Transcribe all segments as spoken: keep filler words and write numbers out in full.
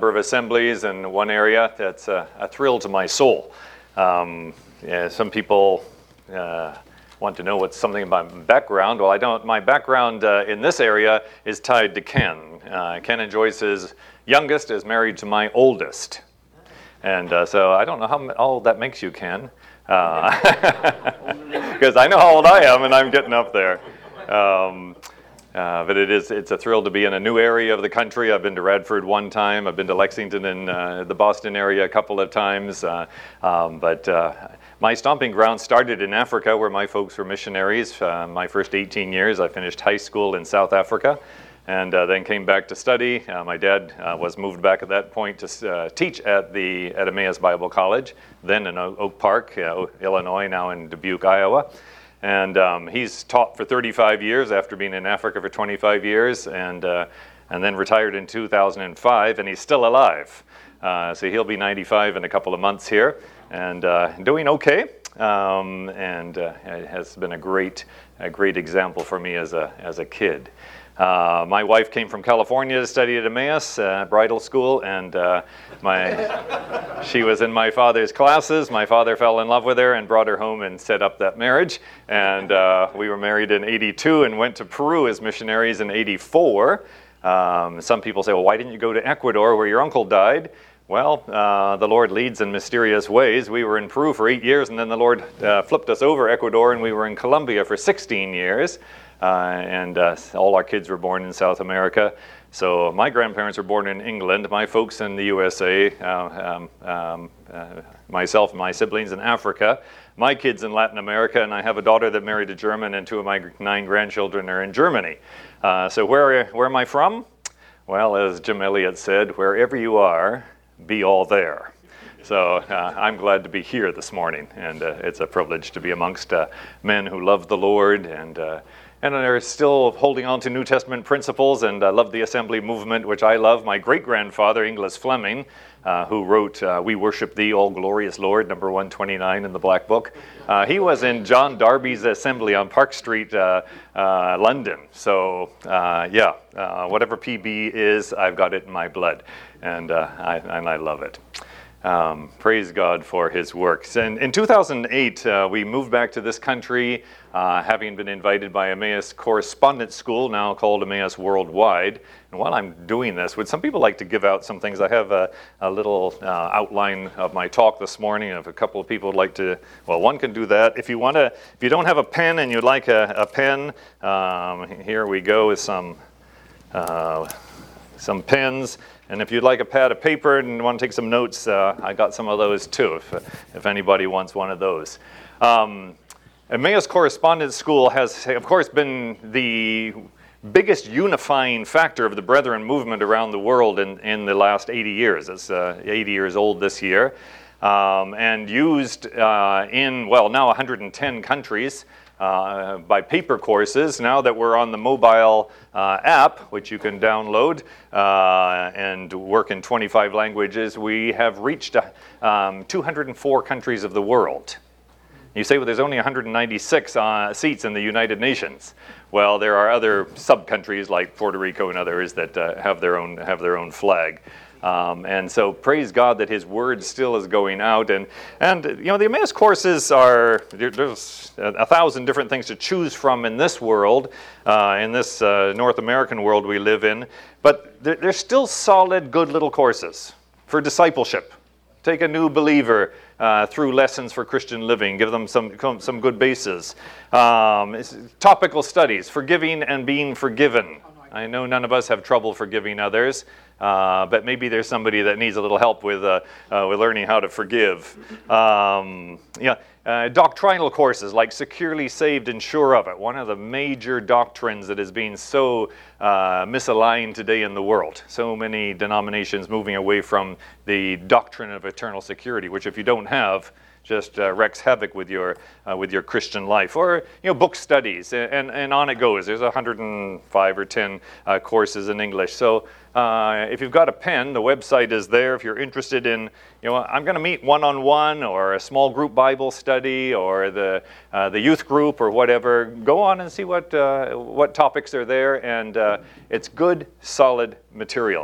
number of assemblies in one area. That's a, a thrill to my soul. Um, yeah, some people uh, want to know what's something about my background. Well, I don't. My background uh, in this area is tied to Ken. Uh, Ken and Joyce's youngest is married to my oldest. And uh, so I don't know how old that makes you, Ken. Because uh, I know how old I am, and I'm getting up there. Um, Uh, but it is, it's a thrill to be in a new area of the country. I've been to Radford one time. I've been to Lexington and uh, the Boston area a couple of times. Uh, um, but uh, my stomping ground started in Africa, where my folks were missionaries. Uh, my first eighteen years, I finished high school in South Africa, and uh, then came back to study. Uh, my dad uh, was moved back at that point to uh, teach at the at Emmaus Bible College, then in Oak Park, uh, Illinois, now in Dubuque, Iowa. And um, he's taught for thirty-five years after being in Africa for twenty-five years, and uh, and then retired in two thousand five, and he's still alive. Uh, so he'll be ninety-five in a couple of months here, and uh, doing okay. Um, and uh, it has been a great, a great example for me as a as a kid. Uh, my wife came from California to study at Emmaus uh, Bridal School, and uh, my she was in my father's classes. My father fell in love with her and brought her home and set up that marriage. And uh, we were married in eighty-two and went to Peru as missionaries in eighty-four. Um, some people say, well, why didn't you go to Ecuador where your uncle died? Well, uh, the Lord leads in mysterious ways. We were in Peru for eight years, and then the Lord uh, flipped us over Ecuador, and we were in Colombia for sixteen years. Uh, and uh, all our kids were born in South America. So my grandparents were born in England, my folks in the U S A, uh, um, um, uh, myself and my siblings in Africa, my kids in Latin America, and I have a daughter that married a German, and two of my nine grandchildren are in Germany. Uh, so where, where am I from? Well, as Jim Elliot said, wherever you are, be all there. So uh, I'm glad to be here this morning, and uh, it's a privilege to be amongst uh, men who love the Lord and uh, and are still holding on to New Testament principles, and I uh, love the assembly movement, which I love. My great-grandfather, Inglis Fleming, uh, who wrote uh, We Worship Thee, All Glorious Lord, number one twenty-nine in the Black Book, uh, he was in John Darby's assembly on Park Street, uh, uh, London. So, uh, yeah, uh, whatever P B is, I've got it in my blood, and, uh, I, and I love it. Um, praise God for his works. And in two thousand eight, uh, we moved back to this country, uh, having been invited by Emmaus Correspondence School, now called Emmaus Worldwide. And while I'm doing this, would some people like to give out some things? I have a, a little uh, outline of my talk this morning. If a couple of people would like to, well, one can do that. If you want to, if you don't have a pen and you'd like a, a pen, um, here we go with some, uh, some pens. And if you'd like a pad of paper and want to take some notes, uh, I got some of those too, if, if anybody wants one of those. Um, Emmaus Correspondence School has, of course, been the biggest unifying factor of the Brethren movement around the world in, in the last eighty years. It's uh, eighty years old this year, um, and used uh, in, well, now one hundred ten countries. Uh, by paper courses. Now that we're on the mobile uh, app, which you can download uh, and work in twenty-five languages, we have reached um, two hundred four countries of the world. You say, well, there's only one hundred ninety-six uh, seats in the United Nations. Well, there are other sub-countries like Puerto Rico and others that uh, have their own have their own flag. Um, and so praise God that his word still is going out. And, and you know, the Emmaus courses are, there, there's a, a thousand different things to choose from in this world, uh, in this uh, North American world we live in. But they're, they're still solid, good little courses for discipleship. Take a new believer uh, through lessons for Christian living. Give them some some good bases. Um, topical studies, forgiving and being forgiven. I know none of us have trouble forgiving others, uh, but maybe there's somebody that needs a little help with uh, uh, with learning how to forgive. Um, yeah, uh, doctrinal courses like Securely Saved and Sure of It, one of the major doctrines that is being so uh, misaligned today in the world. So many denominations moving away from the doctrine of eternal security, which if you don't have, just uh, wreaks havoc with your uh, with your Christian life. Or you know, book studies, and and on it goes. There's one hundred five or ten uh, courses in English. So uh, if you've got a pen, the website is there. If you're interested in, you know, I'm going to meet one-on-one or a small group Bible study or the uh, the youth group or whatever, go on and see what uh, what topics are there, and uh, it's good, solid material.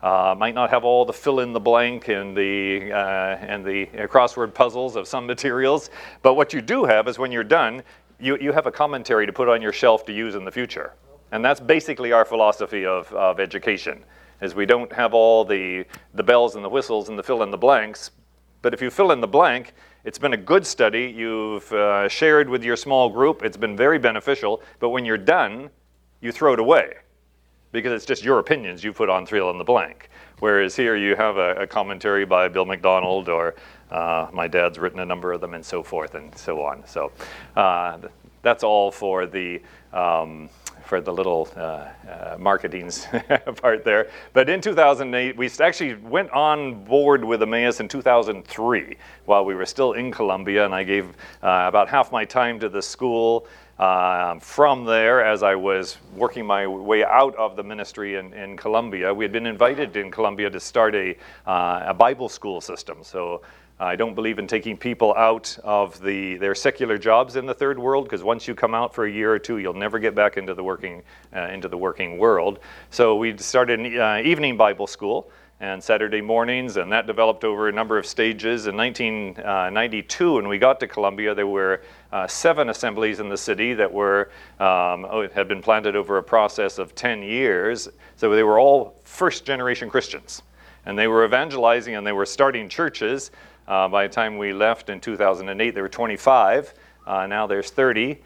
uh, might not have all the fill in the blank and the uh, and the crossword puzzles of some materials, but what you do have is when you're done, you, you have a commentary to put on your shelf to use in the future. And that's basically our philosophy of, of education, is we don't have all the, the bells and the whistles and the fill in the blanks, but if you fill in the blank, it's been a good study, you've uh, shared with your small group, it's been very beneficial, but when you're done, you throw it away, because it's just your opinions you put on fill in the blank. Whereas here you have a, a commentary by Bill McDonald, or uh, my dad's written a number of them, and so forth and so on. So uh, that's all for the um, for the little uh, uh, marketing part there. But in two thousand eight, we actually went on board with Emmaus in two thousand three while we were still in Colombia, and I gave uh, about half my time to the school. Uh, from there, as I was working my way out of the ministry in, in Colombia, we had been invited in Colombia to start a, uh, a Bible school system. So I don't believe in taking people out of the their secular jobs in the third world, because once you come out for a year or two, you'll never get back into the working uh, into the working world. So we started an uh, evening Bible school and Saturday mornings, and that developed over a number of stages. In nineteen ninety-two, when we got to Colombia, there were uh, seven assemblies in the city that were um, oh, had been planted over a process of ten years. So they were all first-generation Christians, and they were evangelizing and they were starting churches. Uh, by the time we left in two thousand eight, there were twenty-five. Uh, now there's thirty.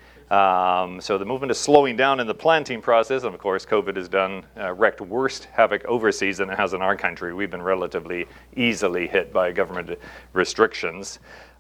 Um, so the movement is slowing down in the planting process. And of course, COVID has done uh, wreaked worse havoc overseas than it has in our country. We've been relatively easily hit by government restrictions.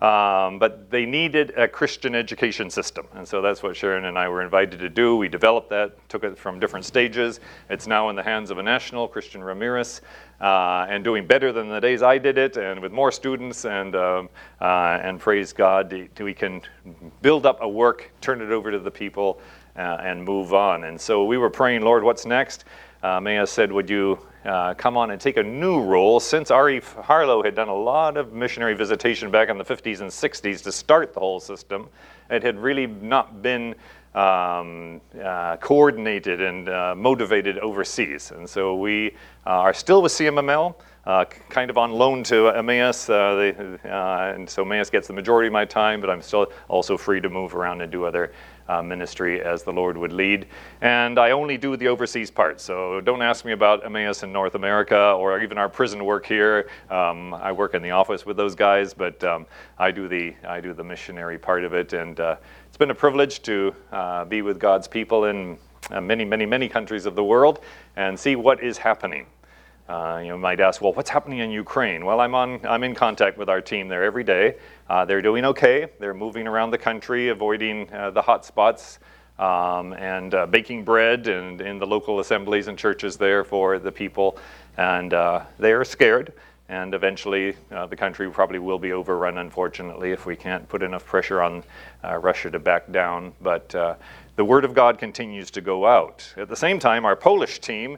Um, but they needed a Christian education system. And so that's what Sharon and I were invited to do. We developed that, took it from different stages. It's now in the hands of a national, Christian Ramirez, uh, and doing better than the days I did it, and with more students. And um, uh, and praise God, we can build up a work, turn it over to the people, uh, and move on. And so we were praying, Lord, what's next? Uh, Maya said, would you uh, come on and take a new role? Since Ari Harlow had done a lot of missionary visitation back in the fifties and sixties to start the whole system, it had really not been um, uh, coordinated and uh, motivated overseas. And so we uh, are still with C M M L, uh, kind of on loan to Emmaus, uh, they, uh, and so Emmaus gets the majority of my time, but I'm still also free to move around and do other Uh, ministry as the Lord would lead. And I only do the overseas part, so don't ask me about Emmaus in North America or even our prison work here. Um, I work in the office with those guys, but um, I do the I do the missionary part of it, and uh, it's been a privilege to uh, be with God's people in uh, many, many, many countries of the world and see what is happening. Uh, you might ask, well, what's happening in Ukraine? Well, I'm on. I'm in contact with our team there every day. Uh, they're doing okay. They're moving around the country, avoiding uh, the hot spots, um, and uh, baking bread and in the local assemblies and churches there for the people. And uh, they are scared. And eventually, uh, the country probably will be overrun, unfortunately, if we can't put enough pressure on uh, Russia to back down. But uh, the Word of God continues to go out. At the same time, our Polish team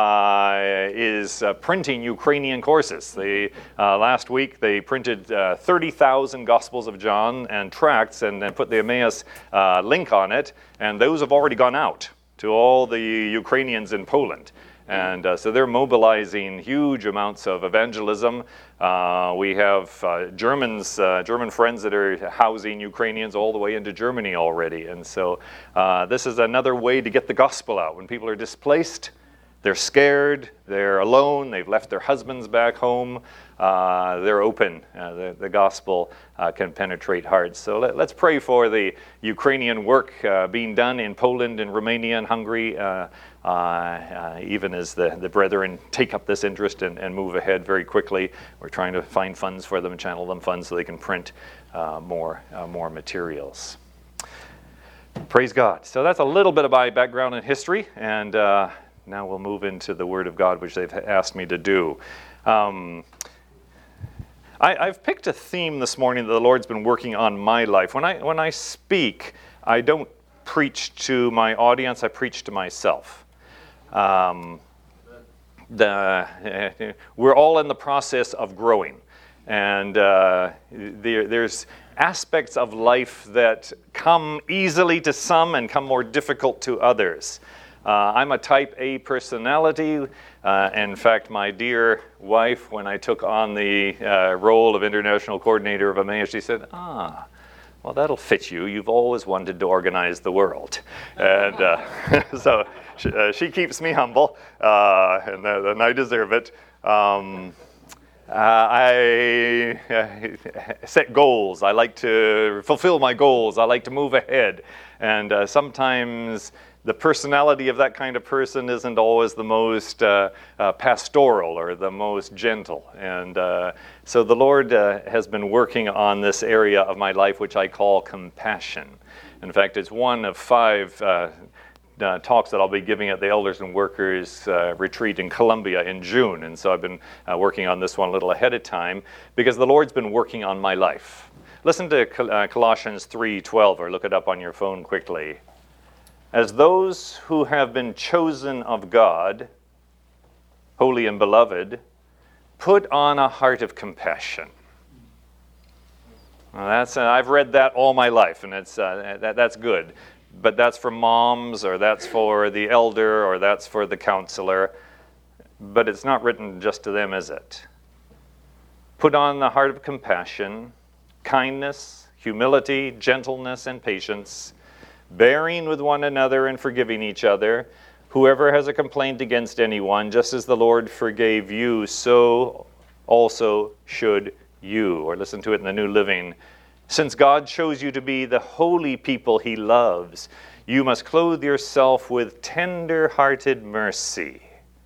uh, is uh, printing Ukrainian courses. They, uh, last week, they printed uh, thirty thousand Gospels of John and tracts and then put the Emmaus uh, link on it. And those have already gone out to all the Ukrainians in Poland. And uh, so they're mobilizing huge amounts of evangelism. Uh, we have uh, Germans, uh, German friends that are housing Ukrainians all the way into Germany already. And so uh, this is another way to get the gospel out. When people are displaced, they're scared, they're alone, they've left their husbands back home, uh, they're open. Uh, the, the gospel uh, can penetrate hearts. So let, let's pray for the Ukrainian work uh, being done in Poland and Romania and Hungary, uh, uh, uh, even as the, the brethren take up this interest and, and move ahead very quickly. We're trying to find funds for them and channel them funds so they can print uh, more, uh, more materials. Praise God. So that's a little bit of my background and history, and uh, now we'll move into the Word of God, which they've asked me to do. Um, I, I've picked a theme this morning that the Lord's been working on my life. When I when I speak, I don't preach to my audience, I preach to myself. Um, the, we're all in the process of growing. And uh, there, there's aspects of life that come easily to some and come more difficult to others. Uh, I'm a type A personality. Uh, in fact, my dear wife, when I took on the uh, role of International Coordinator of Emmaus, she said, ah, well, that'll fit you. You've always wanted to organize the world. And uh, so she, uh, she keeps me humble, uh, and, uh, and I deserve it. Um, uh, I uh, set goals. I like to fulfill my goals. I like to move ahead. And uh, sometimes the personality of that kind of person isn't always the most uh, uh, pastoral or the most gentle. And uh, so the Lord uh, has been working on this area of my life, which I call compassion. In fact, it's one of five uh, uh, talks that I'll be giving at the Elders and Workers uh, retreat in Colombia in June. And so I've been uh, working on this one a little ahead of time because the Lord's been working on my life. Listen to Col- uh, Colossians three twelve, or look it up on your phone quickly. As those who have been chosen of God, holy and beloved, put on a heart of compassion. Well, that's uh, I've read that all my life, and it's uh, that, that's good. But that's for moms, or that's for the elder, or that's for the counselor. But it's not written just to them, is it? Put on the heart of compassion, kindness, humility, gentleness, and patience, bearing with one another and forgiving each other. Whoever has a complaint against anyone, just as the Lord forgave you, so also should you. Or listen to it in the New Living. Since God chose you to be the holy people he loves, you must clothe yourself with tender-hearted mercy,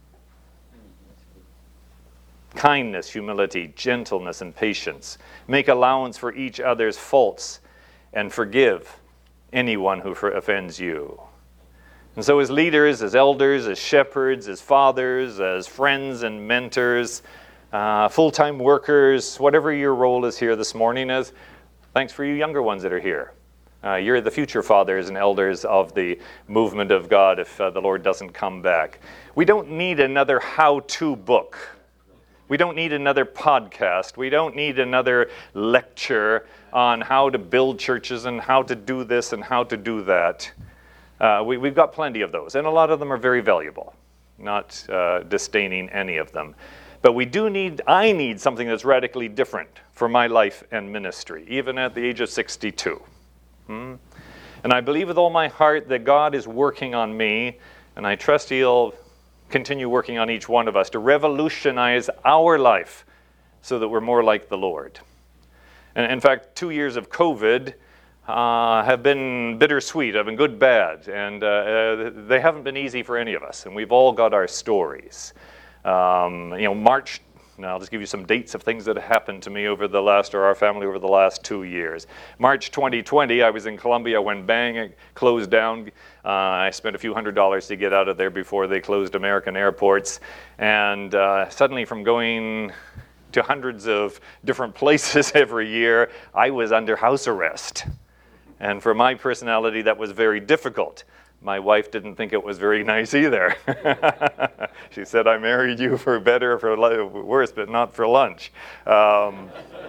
kindness, humility, gentleness, and patience. Make allowance for each other's faults and forgive anyone who offends you. And so as leaders, as elders, as shepherds, as fathers, as friends and mentors, uh, full-time workers, whatever your role is here this morning is, thanks for you younger ones that are here. Uh, you're the future fathers and elders of the movement of God if uh, the Lord doesn't come back. We don't need another how-to book. We don't need another podcast. We don't need another lecture on how to build churches and how to do this and how to do that. Uh, we, we've got plenty of those, and a lot of them are very valuable, not uh, disdaining any of them. But we do need, I need something that's radically different for my life and ministry, even at the age of sixty-two. Hmm? And I believe with all my heart that God is working on me, and I trust he'll continue working on each one of us to revolutionize our life so that we're more like the Lord. And in fact, two years of COVID uh, have been bittersweet, have been good, bad, and uh, uh, they haven't been easy for any of us, and we've all got our stories. Um, you know, March, now I'll just give you some dates of things that have happened to me over the last, or our family over the last two years. March twenty twenty, I was in Colombia when bang, it closed down. Uh, I spent a few hundred dollars to get out of there before they closed American airports. And uh, suddenly from going to hundreds of different places every year, I was under house arrest. And for my personality, that was very difficult. My wife didn't think it was very nice either. She said, I married you for better or for worse, but not for lunch. Um,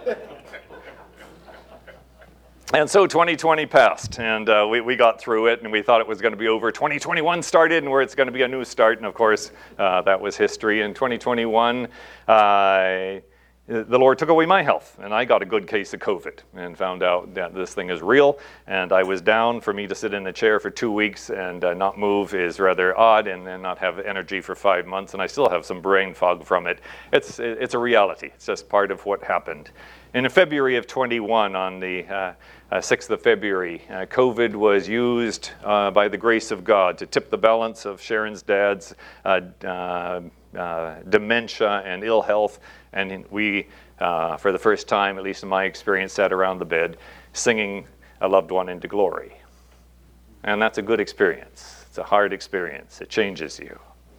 and so twenty twenty passed, and uh, we, we got through it, and we thought it was going to be over. twenty twenty-one started, and where it's going to be a new start, and of course, uh, that was history. In twenty twenty-one, uh, the Lord took away my health, and I got a good case of COVID and found out that this thing is real, and I was down. For me to sit in a chair for two weeks and uh, not move is rather odd, and then not have energy for five months, and I still have some brain fog from it. It's it's a reality. It's just part of what happened. And in February of twenty-one, on the uh, uh, sixth of February, uh, COVID was used uh, by the grace of God to tip the balance of Sharon's dad's uh, uh, uh, dementia and ill health. And we, uh, for the first time, at least in my experience, sat around the bed singing a loved one into glory. And that's a good experience. It's a hard experience. It changes you.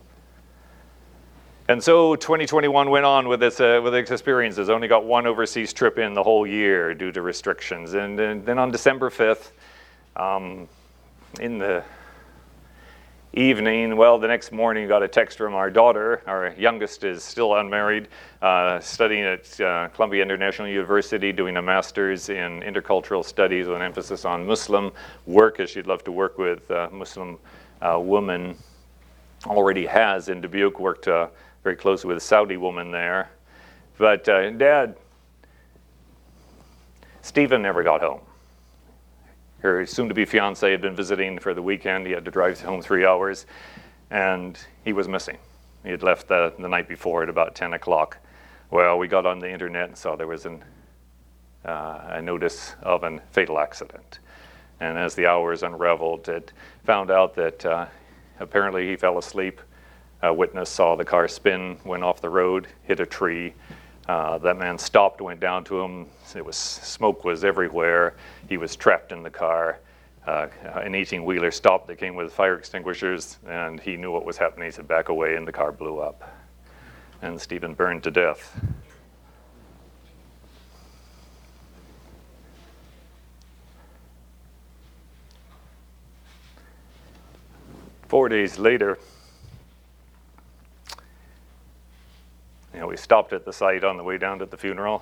And so twenty twenty-one went on with its, uh, with its experiences. Only got one overseas trip in the whole year due to restrictions. And, and then on December fifth, um, in the evening, well, the next morning, got a text from our daughter. Our youngest is still unmarried, uh, studying at uh, Columbia International University, doing a master's in intercultural studies with an emphasis on Muslim work, as she'd love to work with uh, Muslim uh, women. already has in Dubuque, worked uh, very closely with a Saudi woman there. But uh, Dad, Stephen never got home. Her soon-to-be fiance had been visiting for the weekend. He had to drive home three hours, and he was missing. He had left the, the night before at about ten o'clock. Well, we got on the internet and saw there was an, uh, a notice of a fatal accident. And as the hours unraveled, it found out that uh, apparently he fell asleep. A witness saw the car spin, went off the road, hit a tree. Uh, that man stopped, went down to him. It was smoke was everywhere. He was trapped in the car. Uh, an eighteen-wheeler stopped. They came with fire extinguishers, and he knew what was happening. He said, "Back away," and the car blew up. And Stephen burned to death. Four days later, you know, we stopped at the site on the way down to the funeral.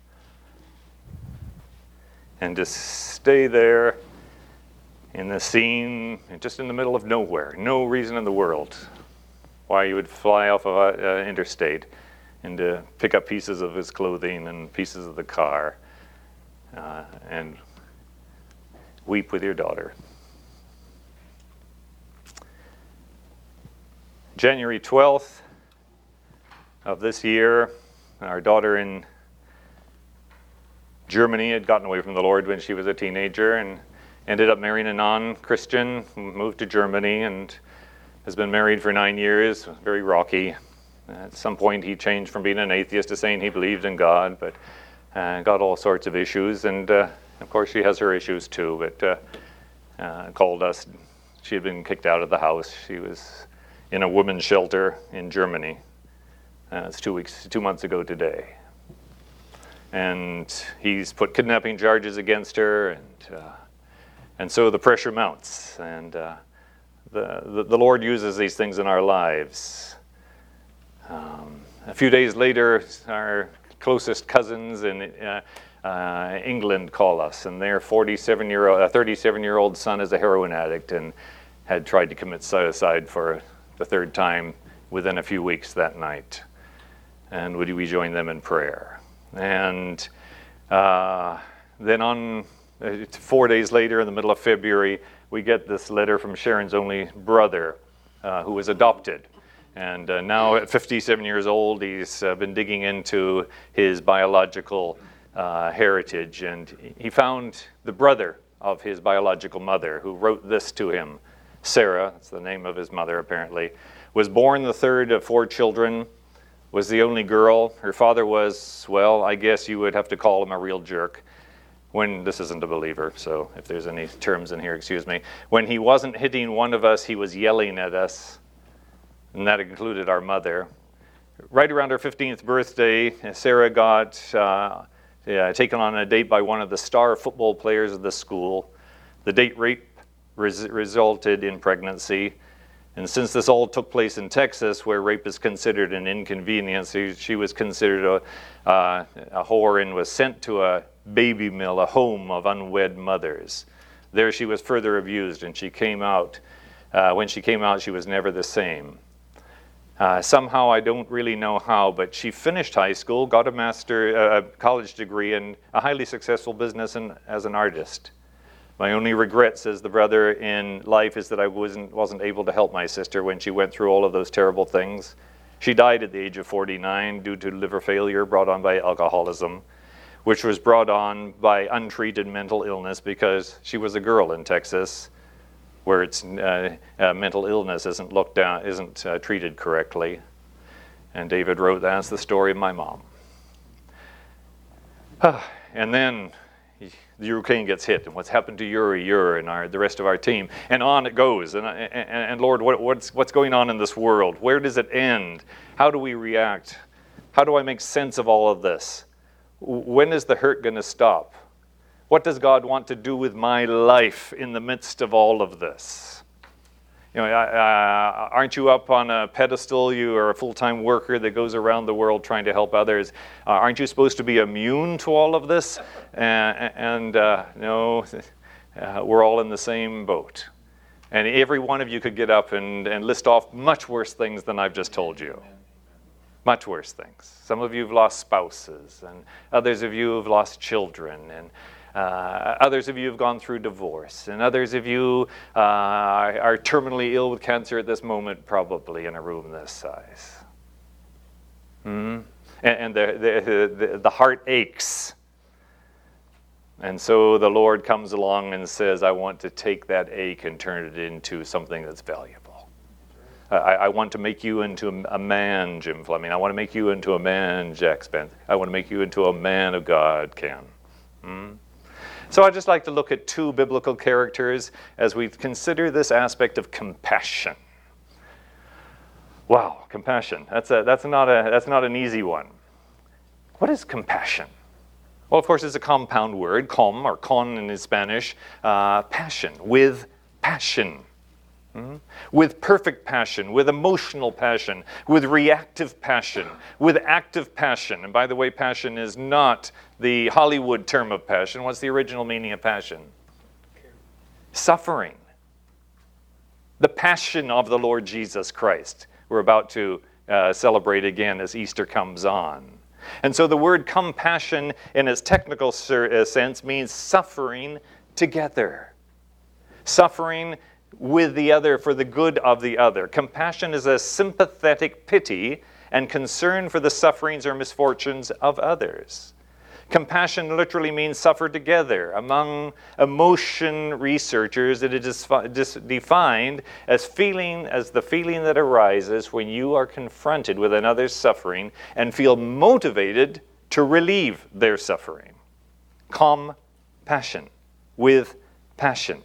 And to stay there in the scene, just in the middle of nowhere, no reason in the world why you would fly off of an uh, interstate and to pick up pieces of his clothing and pieces of the car uh, and weep with your daughter. January twelfth of this year, our daughter in Germany had gotten away from the Lord when she was a teenager and ended up marrying a non-Christian, moved to Germany and has been married for nine years, very rocky. At some point he changed from being an atheist to saying he believed in God, but uh, got all sorts of issues, and uh, of course she has her issues too, but uh, uh, called us. She had been kicked out of the house. She was in a women's shelter in Germany. Uh, it's two weeks, two months ago today. And he's put kidnapping charges against her, and uh, and so the pressure mounts. And uh, the, the the Lord uses these things in our lives. Um, a few days later, our closest cousins in uh, uh, England call us, and their forty-seven-year-old, a thirty-seven-year-old son is a heroin addict and had tried to commit suicide for the third time within a few weeks that night. And would we join them in prayer? And uh, then on uh, four days later, in the middle of February, we get this letter from Sharon's only brother, uh, who was adopted. And uh, now at fifty-seven years old, he's uh, been digging into his biological uh, heritage. And he found the brother of his biological mother, who wrote this to him. Sarah, that's the name of his mother apparently, was born the third of four children, was the only girl. Her father was, well, I guess you would have to call him a real jerk. When, this isn't a believer, so if there's any terms in here, excuse me. When he wasn't hitting one of us, he was yelling at us, and that included our mother. Right around her fifteenth birthday, Sarah got uh, yeah, taken on a date by one of the star football players of the school. The date rape res- resulted in pregnancy. And since this all took place in Texas, where rape is considered an inconvenience, she, she was considered a, uh, a whore and was sent to a baby mill, a home of unwed mothers. There she was further abused, and she came out. Uh, when she came out, she was never the same. Uh, somehow, I don't really know how, but she finished high school, got a master, uh, college degree, and a highly successful business in, as an artist. My only regret, says the brother, in life is that I wasn't wasn't able to help my sister when she went through all of those terrible things. She died at the age of forty-nine due to liver failure brought on by alcoholism, which was brought on by untreated mental illness because she was a girl in Texas, where it's uh, uh, mental illness isn't looked down, isn't uh, treated correctly. And David wrote, that's the story of my mom. And then the Ukraine gets hit, and what's happened to Yuri, Yuri, and our, the rest of our team, and on it goes. And, and, and Lord, what, what's what's going on in this world? Where does it end? How do we react? How do I make sense of all of this? When is the hurt going to stop? What does God want to do with my life in the midst of all of this? You know, uh, aren't you up on a pedestal? You are a full-time worker that goes around the world trying to help others. Uh, aren't you supposed to be immune to all of this? Uh, and uh, no, uh, we're all in the same boat. And every one of you could get up and, and list off much worse things than I've just told you. Much worse things. Some of you have lost spouses, and others of you have lost children, and uh, others of you have gone through divorce, and others of you uh, are terminally ill with cancer at this moment, probably in a room this size. Hmm? And, and the, the, the, the heart aches. And so the Lord comes along and says, I want to take that ache and turn it into something that's valuable. I, I want to make you into a man, Jim Fleming. I want to make you into a man, Jack Spence. I want to make you into a man of God, Ken. Hmm? So I'd just like to look at two biblical characters as we consider this aspect of compassion. Wow, compassion. That's, a, that's, not, a, that's not an easy one. What is compassion? Well, of course, it's a compound word, com, or con in Spanish, uh, passion, with passion. Mm-hmm. With perfect passion, with emotional passion, with reactive passion, with active passion. And by the way, passion is not the Hollywood term of passion. What's the original meaning of passion? Suffering. The passion of the Lord Jesus Christ. We're about to uh, celebrate again as Easter comes on. And so the word compassion in its technical sense means suffering together. Suffering with the other for the good of the other. Compassion is a sympathetic pity and concern for the sufferings or misfortunes of others. Compassion literally means suffer together. Among emotion researchers, it is defined as feeling, as the feeling that arises when you are confronted with another's suffering and feel motivated to relieve their suffering. Compassion, with passion.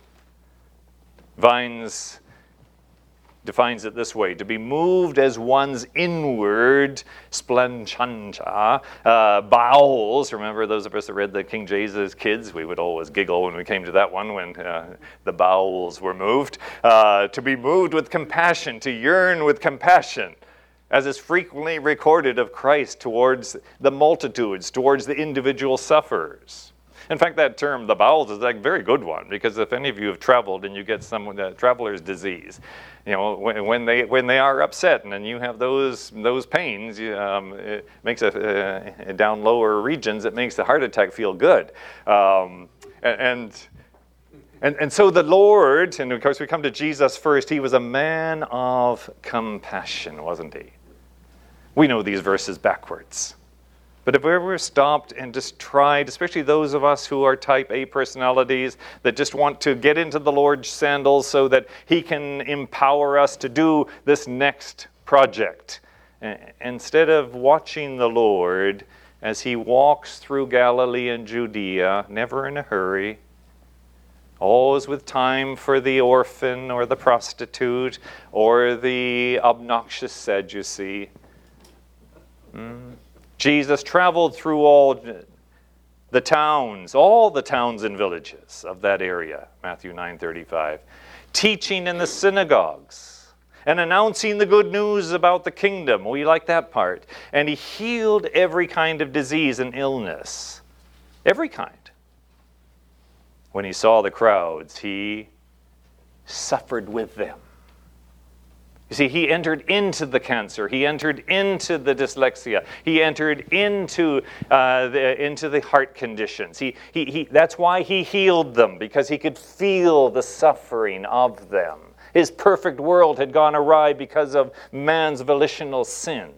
Vines defines it this way: to be moved as one's inward splenchanta uh, bowels. Remember, those of us that read the King James as kids, we would always giggle when we came to that one when uh, the bowels were moved. Uh, to be moved with compassion, to yearn with compassion, as is frequently recorded of Christ towards the multitudes, towards the individual sufferers. In fact, that term, the bowels, is a very good one, because if any of you have traveled and you get some uh, traveler's disease, you know, when, when they when they are upset and then you have those those pains, you, um, it makes a uh, down lower regions. It makes the heart attack feel good, um, and. And, and so the Lord, and of course we come to Jesus first, he was a man of compassion, wasn't he? We know these verses backwards. But if we ever stopped and just tried, especially those of us who are type A personalities that just want to get into the Lord's sandals so that he can empower us to do this next project, instead of watching the Lord as he walks through Galilee and Judea, never in a hurry, always with time for the orphan or the prostitute or the obnoxious Sadducee. Mm. Jesus traveled through all the towns, all the towns and villages of that area, Matthew nine thirty-five, teaching in the synagogues and announcing the good news about the kingdom. We like that part. And he healed every kind of disease and illness. Every kind. When he saw the crowds, he suffered with them. You see, he entered into the cancer. He entered into the dyslexia. He entered into uh, the, into the heart conditions. He, he, he, that's why he healed them, because he could feel the suffering of them. His perfect world had gone awry because of man's volitional sin.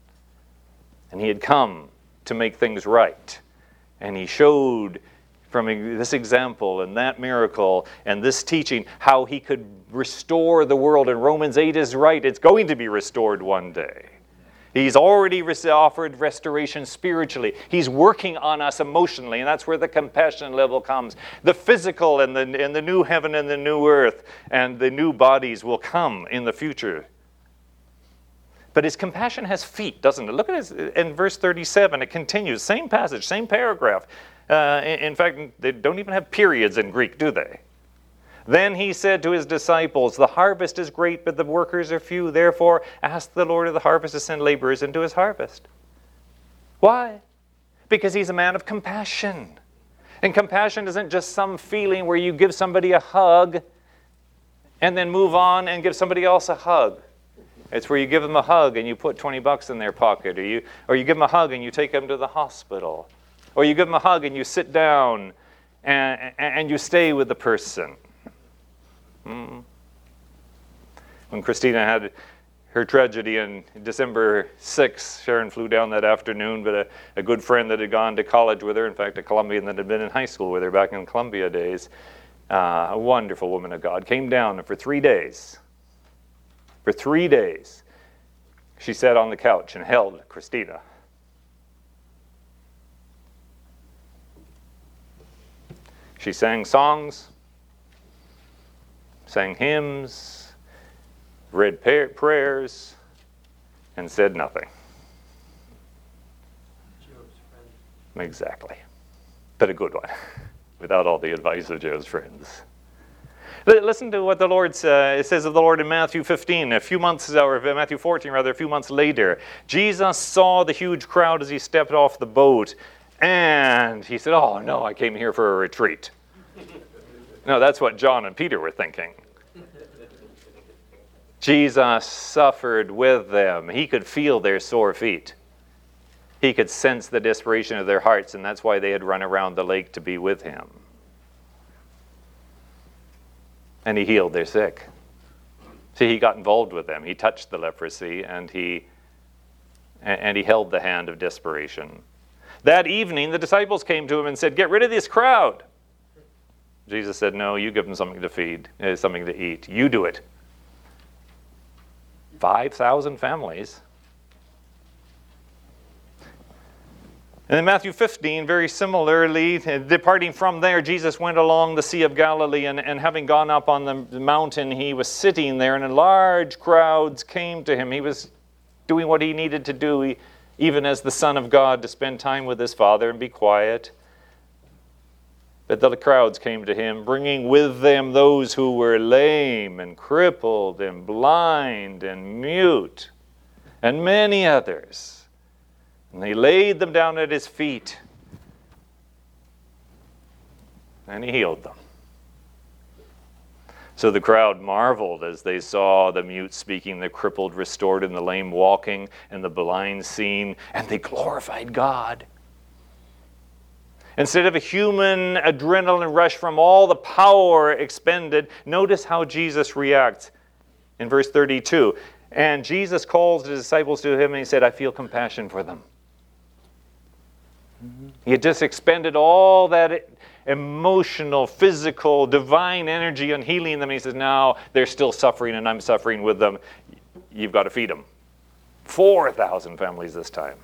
And he had come to make things right. And he showed from this example and that miracle and this teaching how he could restore the world. And Romans eight is right. It's going to be restored one day. He's already offered restoration spiritually. He's working on us emotionally, and that's where the compassion level comes. The physical and the, and the new heaven and the new earth and the new bodies will come in the future. But his compassion has feet, doesn't it? Look at his, in verse thirty-seven, it continues. Same passage, same paragraph. Uh, in, in fact, they don't even have periods in Greek, do they? Then he said to his disciples, the harvest is great, but the workers are few. Therefore, ask the Lord of the harvest to send laborers into his harvest. Why? Because he's a man of compassion. And compassion isn't just some feeling where you give somebody a hug and then move on and give somebody else a hug. It's where you give them a hug and you put twenty bucks in their pocket, or you or you give them a hug and you take them to the hospital, or you give them a hug and you sit down and, and you stay with the person. Hmm. When Christina had her tragedy on December sixth, Sharon flew down that afternoon, but a, a good friend that had gone to college with her, in fact, a Columbian that had been in high school with her back in Columbia days, uh, a wonderful woman of God, came down, and for three days, for three days, she sat on the couch and held Christina. She sang songs, sang hymns, read prayers, and said nothing. Job's friend. Exactly. But a good one, without all the advice of Job's friends. Listen to what the Lord uh, it says of the Lord in Matthew fifteen, a few months, or Matthew fourteen rather, a few months later. Jesus saw the huge crowd as he stepped off the boat, and he said, "Oh no, I came here for a retreat." No, that's what John and Peter were thinking. Jesus suffered with them. He could feel their sore feet. He could sense the desperation of their hearts, and that's why they had run around the lake to be with him. And he healed their sick. See, he got involved with them. He touched the leprosy, and he and he held the hand of desperation. That evening, the disciples came to him and said, "Get rid of this crowd." Jesus said, "No, you give them something to feed, uh, something to eat. You do it." five thousand families. And in Matthew fifteen, very similarly, departing from there, Jesus went along the Sea of Galilee, and, and having gone up on the mountain, he was sitting there, and large crowds came to him. He was doing what he needed to do, he, even as the Son of God, to spend time with his Father and be quiet. But the crowds came to him, bringing with them those who were lame and crippled and blind and mute, and many others. And they laid them down at his feet, and he healed them. So the crowd marveled as they saw the mute speaking, the crippled restored, and the lame walking, and the blind seeing, and they glorified God. Instead of a human adrenaline rush from all the power expended, notice how Jesus reacts in verse thirty-two. And Jesus calls the disciples to him, and he said, "I feel compassion for them." He had just expended all that emotional, physical, divine energy on healing them. He says, now they're still suffering, and I'm suffering with them. You've got to feed them. four thousand families this time.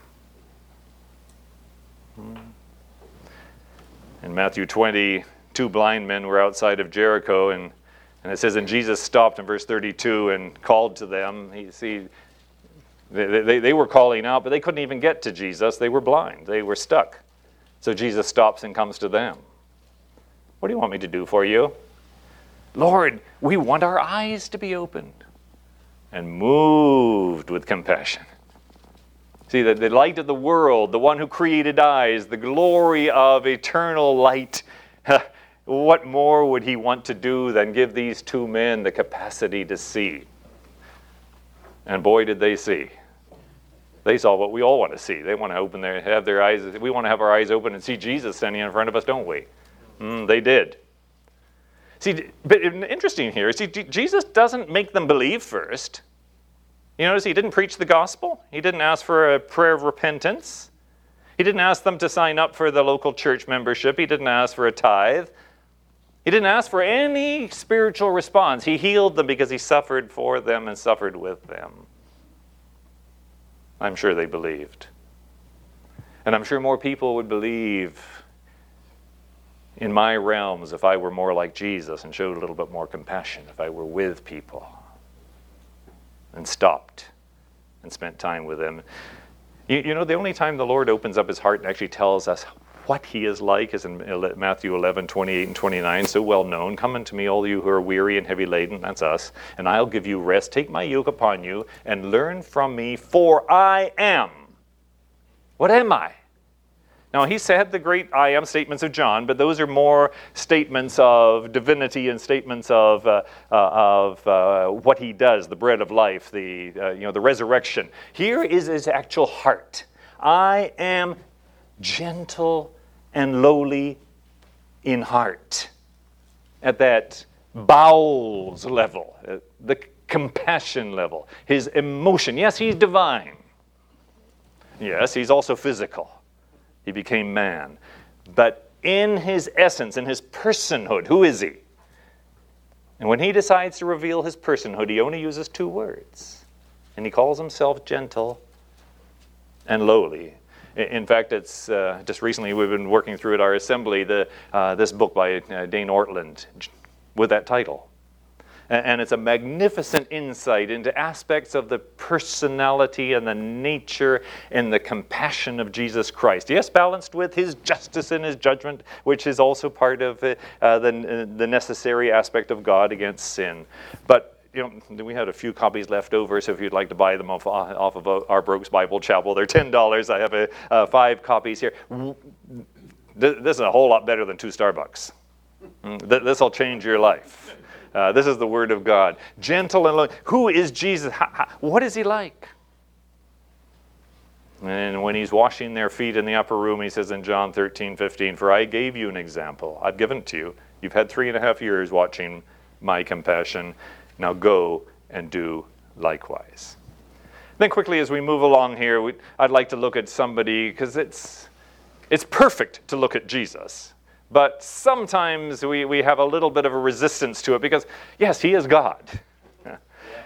In Matthew twenty, two blind men were outside of Jericho, and, and it says, and Jesus stopped in verse thirty-two and called to them. He, see, they, they, they were calling out, but they couldn't even get to Jesus. They were blind. They were stuck. So Jesus stops and comes to them. What do you want me to do for you? Lord, we want our eyes to be opened. And moved with compassion. See, the, the light of the world, the one who created eyes, the glory of eternal light. What more would he want to do than give these two men the capacity to see? And boy, did they see. They saw what we all want to see. They want to open their, have their eyes. We want to have our eyes open and see Jesus standing in front of us, don't we? Mm, they did. See, but interesting here, see, Jesus doesn't make them believe first. You notice he didn't preach the gospel. He didn't ask for a prayer of repentance. He didn't ask them to sign up for the local church membership. He didn't ask for a tithe. He didn't ask for any spiritual response. He healed them because he suffered for them and suffered with them. I'm sure they believed. And I'm sure more people would believe in my realms if I were more like Jesus and showed a little bit more compassion, if I were with people and stopped and spent time with them. You, you know, the only time the Lord opens up his heart and actually tells us what he is like is in Matthew eleven, twenty-eight and twenty-nine, so well known. Come unto me, all you who are weary and heavy laden, that's us, and I'll give you rest. Take my yoke upon you and learn from me, for I am. What am I? Now, he said the great I am statements of John, but those are more statements of divinity and statements of uh, uh, of uh, what he does, the bread of life, the uh, you know the resurrection. Here is his actual heart. I am gentle and lowly in heart, at that bowels level, at the compassion level, his emotion. Yes, he's divine. Yes, he's also physical. He became man. But in his essence, in his personhood, who is he? And when he decides to reveal his personhood, he only uses two words. And he calls himself gentle and lowly. In fact, it's uh, just recently we've been working through at our assembly the uh, this book by uh, Dane Ortland with that title. And it's a magnificent insight into aspects of the personality and the nature and the compassion of Jesus Christ. Yes, balanced with his justice and his judgment, which is also part of uh, the, the necessary aspect of God against sin. But you know, we had a few copies left over, so if you'd like to buy them off, off of Our Brooks Bible Chapel, they're ten dollars. I have a, uh, five copies here. This is a whole lot better than two Starbucks. This will change your life. Uh, this is the Word of God. Gentle and lowly. Who is Jesus? How, how, what is he like? And when he's washing their feet in the upper room, he says in John thirteen fifteen, "For I gave you an example. I've given it to you. You've had three and a half years watching my compassion. Now go and do likewise." Then quickly as we move along here, we, I'd like to look at somebody, because it's, it's perfect to look at Jesus. But sometimes we, we have a little bit of a resistance to it because, yes, he is God. Yeah.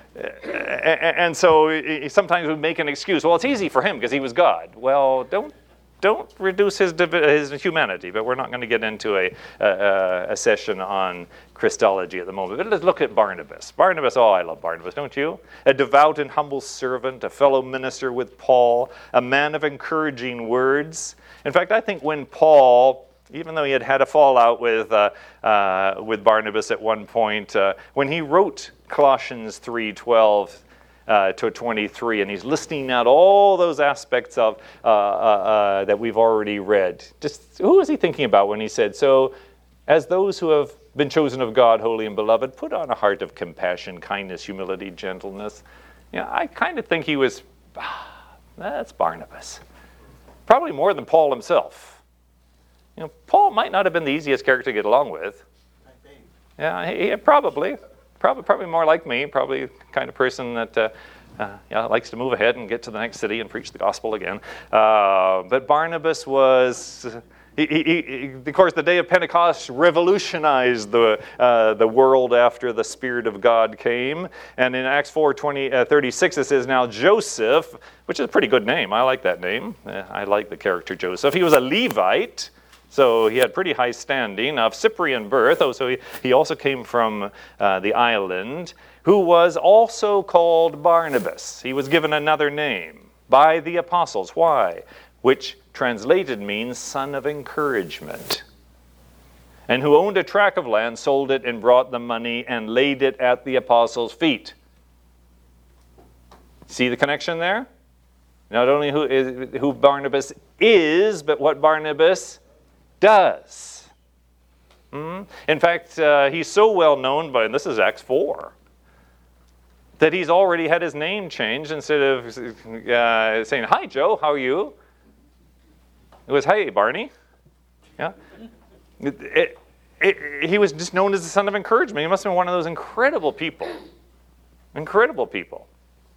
And so sometimes we make an excuse. Well, it's easy for him because he was God. Well, don't don't reduce his his humanity. But we're not going to get into a, a, a session on Christology at the moment. But let's look at Barnabas. Barnabas, oh, I love Barnabas, don't you? A devout and humble servant, a fellow minister with Paul, a man of encouraging words. In fact, I think when Paul... Even though he had had a fallout with uh, uh, with Barnabas at one point, uh, when he wrote Colossians three twelve uh, to twenty-three, and he's listing out all those aspects of uh, uh, uh, that we've already read. Just who was he thinking about when he said, "So, as those who have been chosen of God, holy and beloved, put on a heart of compassion, kindness, humility, gentleness." You know, I kind of think he was. Ah, that's Barnabas, probably more than Paul himself. You know, Paul might not have been the easiest character to get along with. I think. Yeah, he, he probably, probably, probably more like me. Probably the kind of person that uh, uh, yeah, likes to move ahead and get to the next city and preach the gospel again. Uh, but Barnabas was, he, he, he, of course, the day of Pentecost revolutionized the uh, the world after the Spirit of God came. And in Acts four thirty-six, it says, "Now Joseph," which is a pretty good name. I like that name. Uh, I like the character Joseph. He was a Levite. So he had pretty high standing, of Cyprian birth. Oh, so he, he also came from uh, the island, who was also called Barnabas. He was given another name by the apostles. Why? Which translated means son of encouragement. And who owned a tract of land, sold it, and brought the money, and laid it at the apostles' feet. See the connection there? Not only who, is, who Barnabas is, but what Barnabas does. Hmm? In fact, uh, he's so well known by, and this is Acts four, that he's already had his name changed. Instead of uh, saying, "Hi, Joe, how are you?" It was, "Hey, Barney." Yeah. It, it, it, he was just known as the son of encouragement. He must have been one of those incredible people. Incredible people.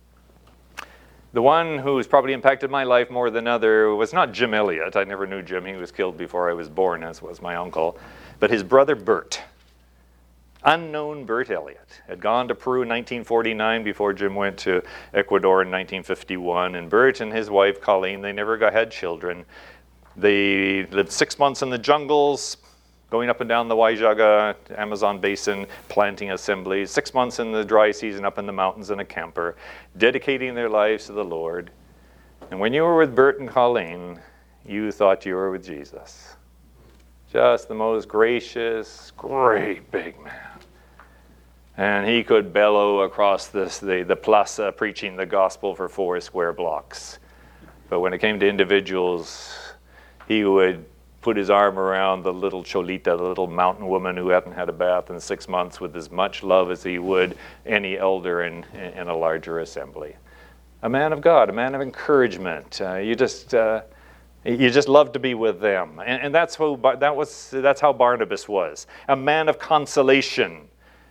The one who's probably impacted my life more than other was not Jim Elliot. I never knew Jim. He was killed before I was born, as was my uncle. But his brother Bert, unknown Bert Elliot, had gone to Peru in nineteen forty-nine before Jim went to Ecuador in nineteen fifty-one. And Bert and his wife, Colleen, they never got, had children. They lived six months in the jungles, going up and down the Waijaga Amazon basin, planting assemblies, six months in the dry season up in the mountains in a camper, dedicating their lives to the Lord. And when you were with Bert and Colleen, you thought you were with Jesus. Just the most gracious, great big man. And he could bellow across this, the, the plaza preaching the gospel for four square blocks. But when it came to individuals, he would put his arm around the little Cholita, the little mountain woman who hadn't had a bath in six months, with as much love as he would any elder in, in a larger assembly. A man of God, a man of encouragement. Uh, you just uh, you just love to be with them, and, and that's who that was. That's how Barnabas was, a man of consolation,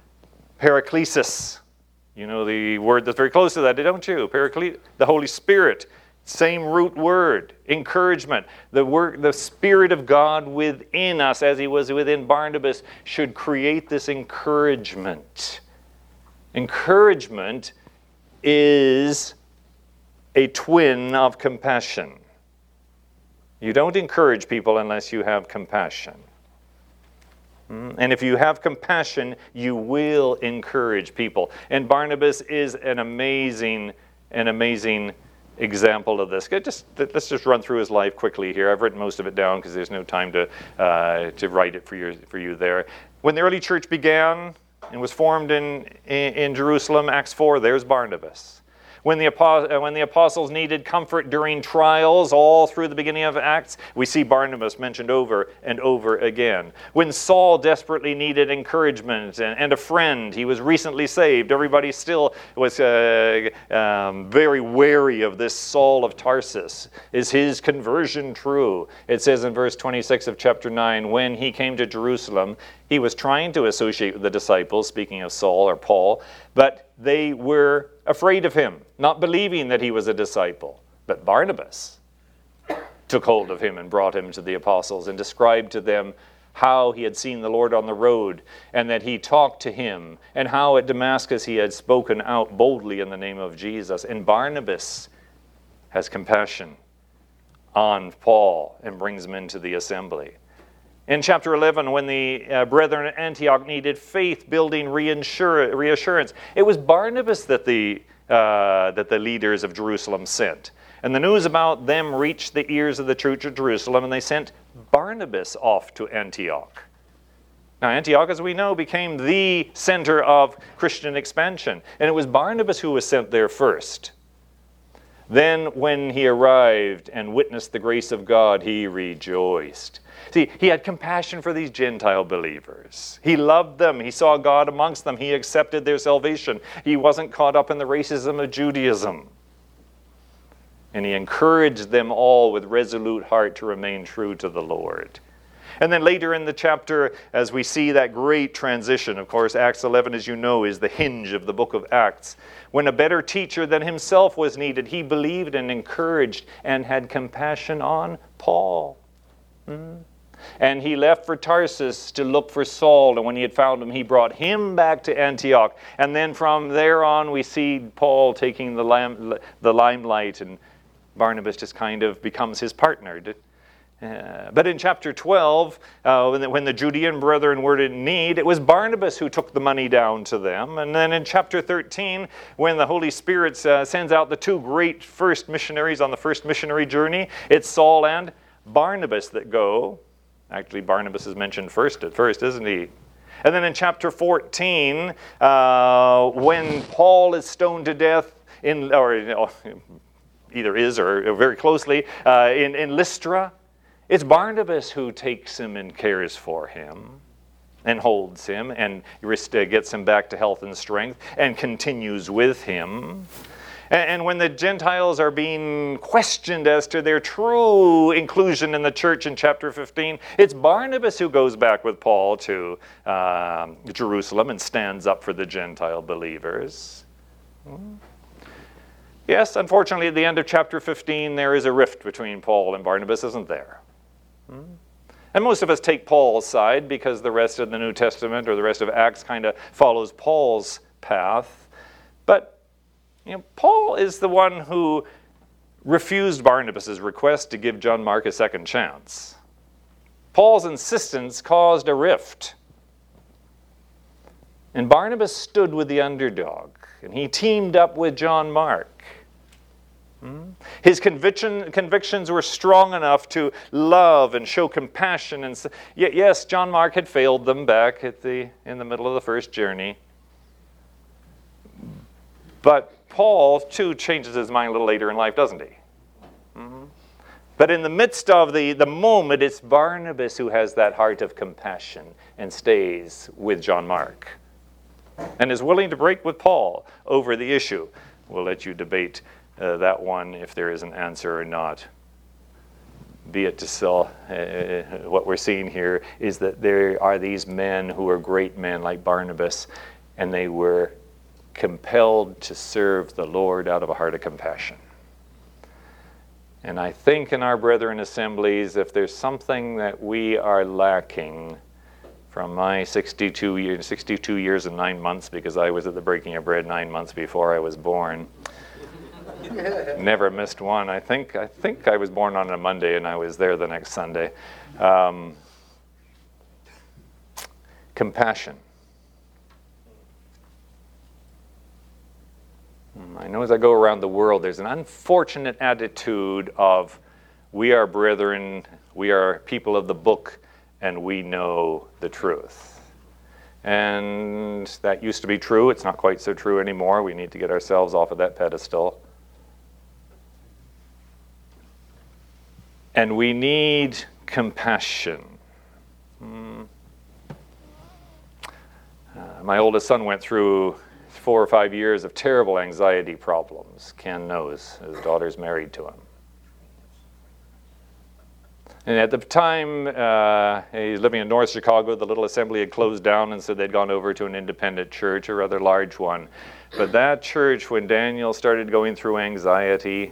Paraclesis. You know the word that's very close to that, don't you? Paraclete, the Holy Spirit. Same root word, encouragement. The word, the Spirit of God within us, as he was within Barnabas, should create this encouragement. Encouragement is a twin of compassion. You don't encourage people unless you have compassion. And if you have compassion, you will encourage people. And Barnabas is an amazing, an amazing example of this. Just, let's just run through his life quickly here. I've written most of it down because there's no time to uh, to write it for you for you there. When the early church began and was formed in in, in Jerusalem, Acts four, there's Barnabas. When the, when the apostles needed comfort during trials, all through the beginning of Acts, we see Barnabas mentioned over and over again. When Saul desperately needed encouragement and, and a friend, he was recently saved. Everybody still was uh, um, very wary of this Saul of Tarsus. Is his conversion true? It says in verse twenty-six of chapter nine, when he came to Jerusalem, he was trying to associate with the disciples, speaking of Saul or Paul, but they were afraid of him, not believing that he was a disciple. But Barnabas took hold of him and brought him to the apostles and described to them how he had seen the Lord on the road and that he talked to him, and how at Damascus he had spoken out boldly in the name of Jesus. And Barnabas has compassion on Paul and brings him into the assembly. In chapter eleven, when the uh, brethren at Antioch needed faith-building reinsure, reassurance, it was Barnabas that the, uh, that the leaders of Jerusalem sent. And the news about them reached the ears of the church of Jerusalem, and they sent Barnabas off to Antioch. Now, Antioch, as we know, became the center of Christian expansion, and it was Barnabas who was sent there first. Then, when he arrived and witnessed the grace of God, he rejoiced. See, he had compassion for these Gentile believers. He loved them. He saw God amongst them. He accepted their salvation. He wasn't caught up in the racism of Judaism. And he encouraged them all with resolute heart to remain true to the Lord. And then later in the chapter, as we see that great transition, of course, Acts eleven, as you know, is the hinge of the book of Acts. When a better teacher than himself was needed, he believed and encouraged and had compassion on Paul. Hmm? And he left for Tarsus to look for Saul, and when he had found him, he brought him back to Antioch. And then from there on, we see Paul taking the, lam- the limelight, and Barnabas just kind of becomes his partner. Uh, but in chapter twelve, uh, when, the, when the Judean brethren were in need, it was Barnabas who took the money down to them. And then in chapter thirteen, when the Holy Spirit uh, sends out the two great first missionaries on the first missionary journey, it's Saul and Barnabas that go. Actually, Barnabas is mentioned first at first, isn't he? And then in chapter fourteen, uh, when Paul is stoned to death, in or you know, either is or very closely, uh, in, in Lystra, it's Barnabas who takes him and cares for him and holds him and gets him back to health and strength and continues with him. And when the Gentiles are being questioned as to their true inclusion in the church in chapter fifteen, it's Barnabas who goes back with Paul to um, Jerusalem and stands up for the Gentile believers. Yes, unfortunately, at the end of chapter fifteen, there is a rift between Paul and Barnabas, isn't there? And most of us take Paul's side because the rest of the New Testament or the rest of Acts kind of follows Paul's path. But you know, Paul is the one who refused Barnabas' request to give John Mark a second chance. Paul's insistence caused a rift. And Barnabas stood with the underdog, and he teamed up with John Mark. His conviction, convictions were strong enough to love and show compassion. And yes, John Mark had failed them back at the in the middle of the first journey. But Paul, too, changes his mind a little later in life, doesn't he? Mm-hmm. But in the midst of the, the moment, it's Barnabas who has that heart of compassion and stays with John Mark and is willing to break with Paul over the issue. We'll let you debate uh, that one if there is an answer or not. Be it to sell, uh, what we're seeing here is that there are these men who are great men like Barnabas, and they were compelled to serve the Lord out of a heart of compassion. And I think in our brethren assemblies, if there's something that we are lacking from my sixty-two years, sixty-two years and nine months, because I was at the breaking of bread nine months before I was born, never missed one. I think I think I was born on a Monday and I was there the next Sunday. Um, compassion. I know as I go around the world, there's an unfortunate attitude of we are brethren, we are people of the book, and we know the truth. And that used to be true. It's not quite so true anymore. We need to get ourselves off of that pedestal. And we need compassion. Hmm. Uh, my oldest son went through four or five years of terrible anxiety problems. Ken knows. His daughter's married to him. And at the time, uh, he's living in North Chicago. The little assembly had closed down, and so they'd gone over to an independent church, a rather large one. But that church, when Daniel started going through anxiety,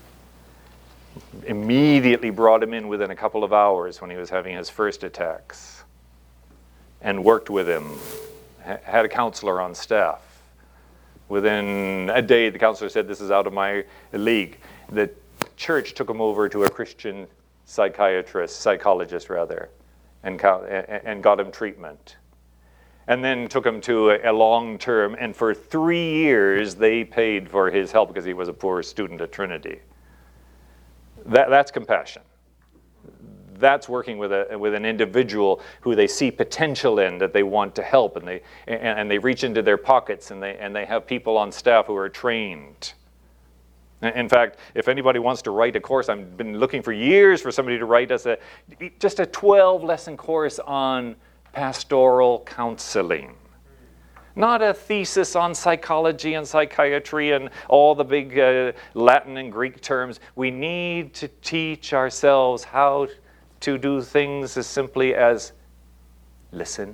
immediately brought him in within a couple of hours when he was having his first attacks and worked with him, ha- had a counselor on staff. Within a day, the counselor said, this is out of my league. The church took him over to a Christian psychiatrist, psychologist rather, and, and got him treatment. And then took him to a, a long term, and for three years they paid for his help because he was a poor student at Trinity. That, that's compassion. That's working with a with an individual who they see potential in, that they want to help, and they and, and they reach into their pockets, and they and they have people on staff who are trained. In fact, if anybody wants to write a course, I've been looking for years for somebody to write us a just a twelve lesson course on pastoral counseling. Not a thesis on psychology and psychiatry and all the big uh, Latin and Greek terms. We need to teach ourselves how to do things as simply as listen.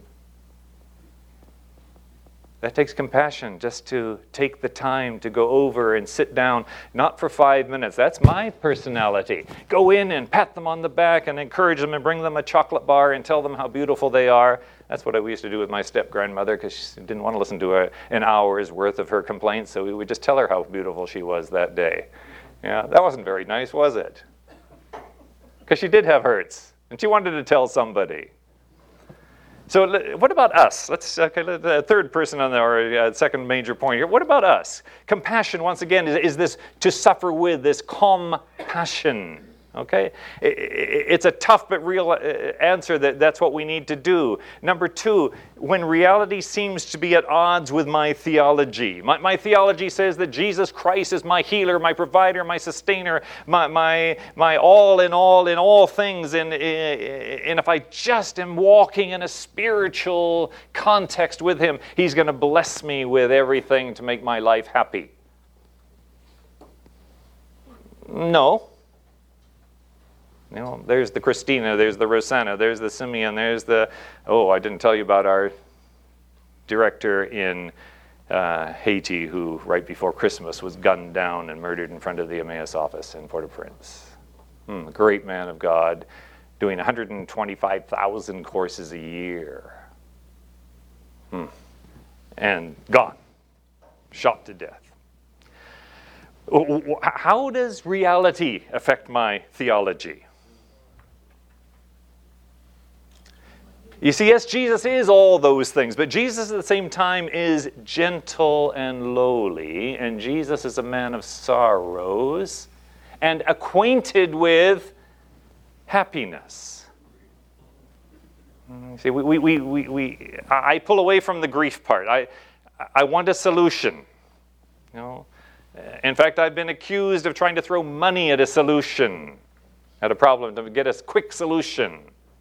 That takes compassion, just to take the time to go over and sit down, not for five minutes. That's my personality. Go in and pat them on the back and encourage them and bring them a chocolate bar and tell them how beautiful they are. That's what we used to do with my step-grandmother, because she didn't want to listen to a, an hour's worth of her complaints, so we would just tell her how beautiful she was that day. Yeah, that wasn't very nice, was it? Because she did have hurts, and she wanted to tell somebody. So what about us? Let's okay, the third person on the or, uh, second major point here. What about us? Compassion, once again, is, is this to suffer with, this compassion. Okay, it's a tough but real answer that that's what we need to do. Number two, when reality seems to be at odds with my theology. My, my theology says that Jesus Christ is my healer, my provider, my sustainer, my my my all in all in all things. And, and if I just am walking in a spiritual context with Him, He's going to bless me with everything to make my life happy. No. You know, there's the Christina, there's the Rosanna, there's the Simeon, there's the, oh, I didn't tell you about our director in uh, Haiti who, right before Christmas, was gunned down and murdered in front of the Emmaus office in Port-au-Prince. Hmm, a great man of God, doing one hundred twenty-five thousand courses a year. Hmm. And gone, shot to death. How does reality affect my theology? You see, yes, Jesus is all those things, but Jesus at the same time is gentle and lowly, and Jesus is a man of sorrows and acquainted with happiness. See, we, we, we, we, I pull away from the grief part. I, I want a solution. You know, in fact, I've been accused of trying to throw money at a solution. at a problem to get a quick solution.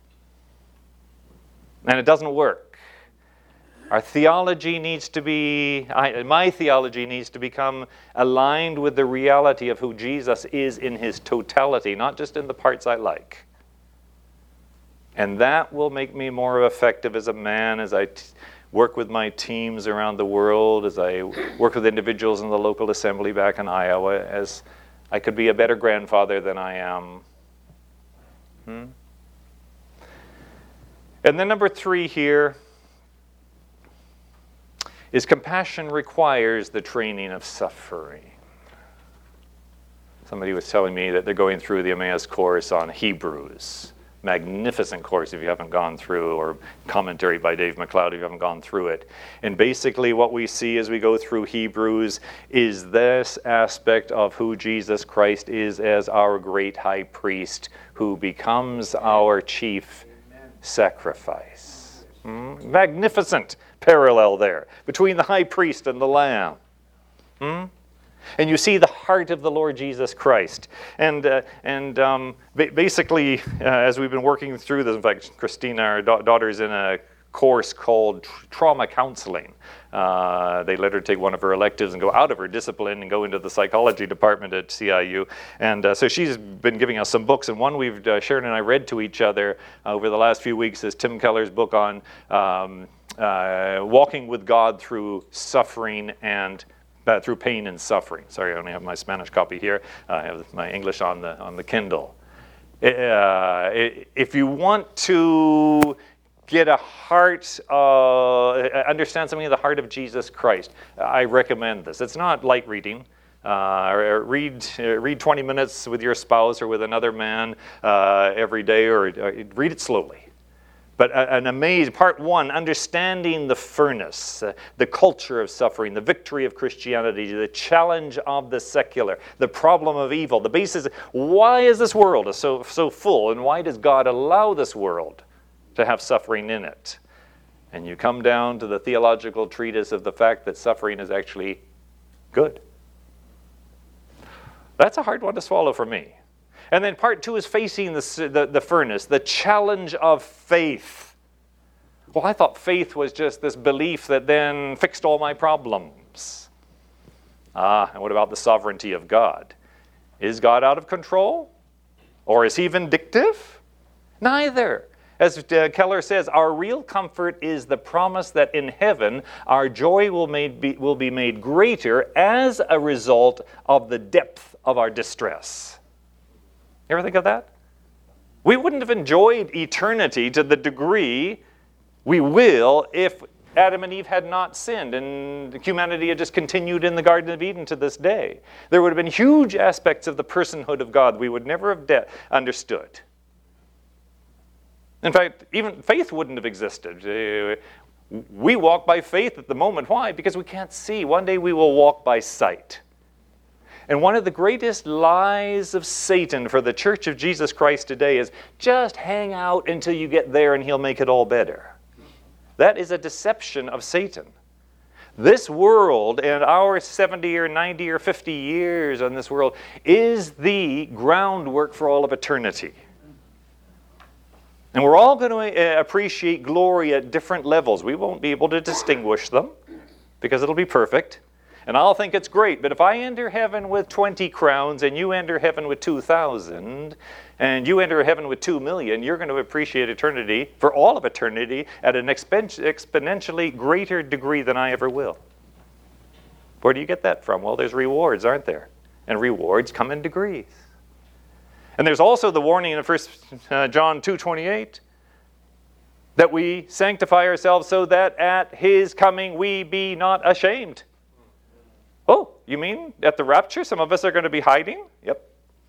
And it doesn't work. Our theology needs to be, I, my theology needs to become aligned with the reality of who Jesus is in his totality, not just in the parts I like. And that will make me more effective as a man, as I t- work with my teams around the world, as I work with individuals in the local assembly back in Iowa, as I could be a better grandfather than I am. Hmm? And then number three here is compassion requires the training of suffering. Somebody was telling me that they're going through the Emmaus course on Hebrews. Magnificent course if you haven't gone through, or commentary by Dave McLeod if you haven't gone through it. And basically what we see as we go through Hebrews is this aspect of who Jesus Christ is as our great high priest who becomes our chief sacrifice. Hmm? Magnificent parallel there between the high priest and the lamb. Hmm? And you see the heart of the Lord Jesus Christ. And uh, and um, ba- basically, uh, as we've been working through this, in fact, Christina, our da- daughter's in a course called tr- trauma counseling. Uh, they let her take one of her electives and go out of her discipline and go into the psychology department at C I U. And uh, so she's been giving us some books. And one we've, uh, Sharon and I read to each other uh, over the last few weeks is Tim Keller's book on um, uh, walking with God through suffering and Uh, through pain and suffering. Sorry, I only have my Spanish copy here. Uh, I have my English on the on the Kindle. Uh, if you want to get a heart, uh, understand something of the heart of Jesus Christ, I recommend this. It's not light reading. Uh, read uh, read twenty minutes with your spouse or with another man uh, every day, or uh, read it slowly. But an amazing, part one, understanding the furnace, uh, the culture of suffering, the victory of Christianity, the challenge of the secular, the problem of evil, the basis. Why is this world so, so full, and why does God allow this world to have suffering in it? And you come down to the theological treatise of the fact that suffering is actually good. That's a hard one to swallow for me. And then part two is facing the, the, the furnace, the challenge of faith. Well, I thought faith was just this belief that then fixed all my problems. Ah, and what about the sovereignty of God? Is God out of control? Or is he vindictive? Neither. As uh, Keller says, our real comfort is the promise that in heaven our joy will, made be, will be made greater as a result of the depth of our distress. You ever think of that? We wouldn't have enjoyed eternity to the degree we will if Adam and Eve had not sinned and humanity had just continued in the Garden of Eden to this day. There would have been huge aspects of the personhood of God we would never have de- understood. In fact, even faith wouldn't have existed. We walk by faith at the moment. Why? Because we can't see. One day we will walk by sight. And one of the greatest lies of Satan for the Church of Jesus Christ today is just hang out until you get there and he'll make it all better. That is a deception of Satan. This world and our seventy or ninety or fifty years on this world is the groundwork for all of eternity. And we're all going to appreciate glory at different levels. We won't be able to distinguish them because it'll be perfect. And I'll think it's great, but if I enter heaven with twenty crowns and you enter heaven with two thousand, and you enter heaven with two million, you're going to appreciate eternity, for all of eternity, at an expen- exponentially greater degree than I ever will. Where do you get that from? Well, there's rewards, aren't there? And rewards come in degrees. And there's also the warning in First John two twenty-eight, that we sanctify ourselves so that at his coming we be not ashamed. Oh, you mean at the rapture some of us are going to be hiding? Yep.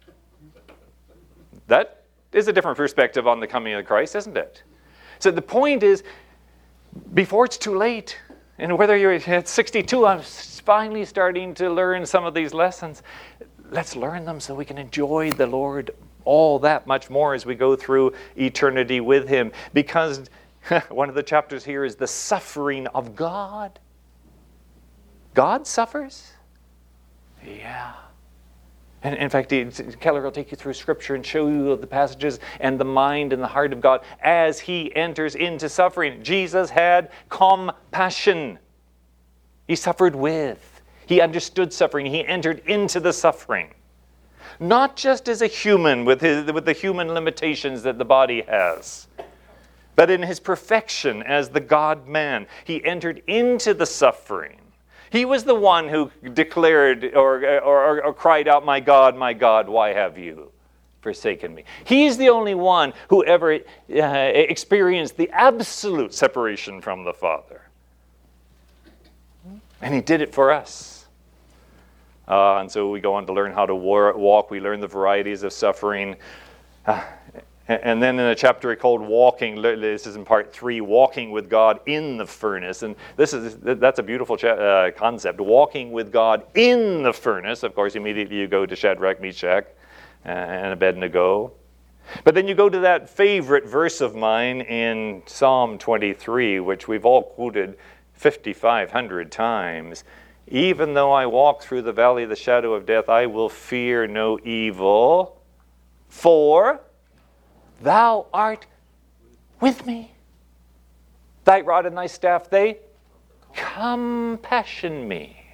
That is a different perspective on the coming of Christ, isn't it? So the point is, before it's too late, and whether you're at sixty-two, I'm finally starting to learn some of these lessons. Let's learn them so we can enjoy the Lord all that much more as we go through eternity with him. Because one of the chapters here is the suffering of God. God suffers? Yeah. And in fact, he, Keller will take you through Scripture and show you the passages and the mind and the heart of God as he enters into suffering. Jesus had compassion. He suffered with. He understood suffering. He entered into the suffering. Not just as a human with, his, with the human limitations that the body has, but in his perfection as the God-man. He entered into the suffering. He was the one who declared or, or, or cried out, "My God, my God, why have you forsaken me?" He's the only one who ever uh, experienced the absolute separation from the Father. And he did it for us. Uh, and so we go on to learn how to war- walk. We learn the varieties of suffering. Uh, And then in a chapter called Walking, this is in part three, Walking with God in the Furnace. And this is that's a beautiful cha- uh, concept, walking with God in the furnace. Of course, immediately you go to Shadrach, Meshach, and Abednego. But then you go to that favorite verse of mine in Psalm twenty-three, which we've all quoted fifty-five hundred times. "Even though I walk through the valley of the shadow of death, I will fear no evil, for Thou art with me. Thy rod and thy staff, they compassion me."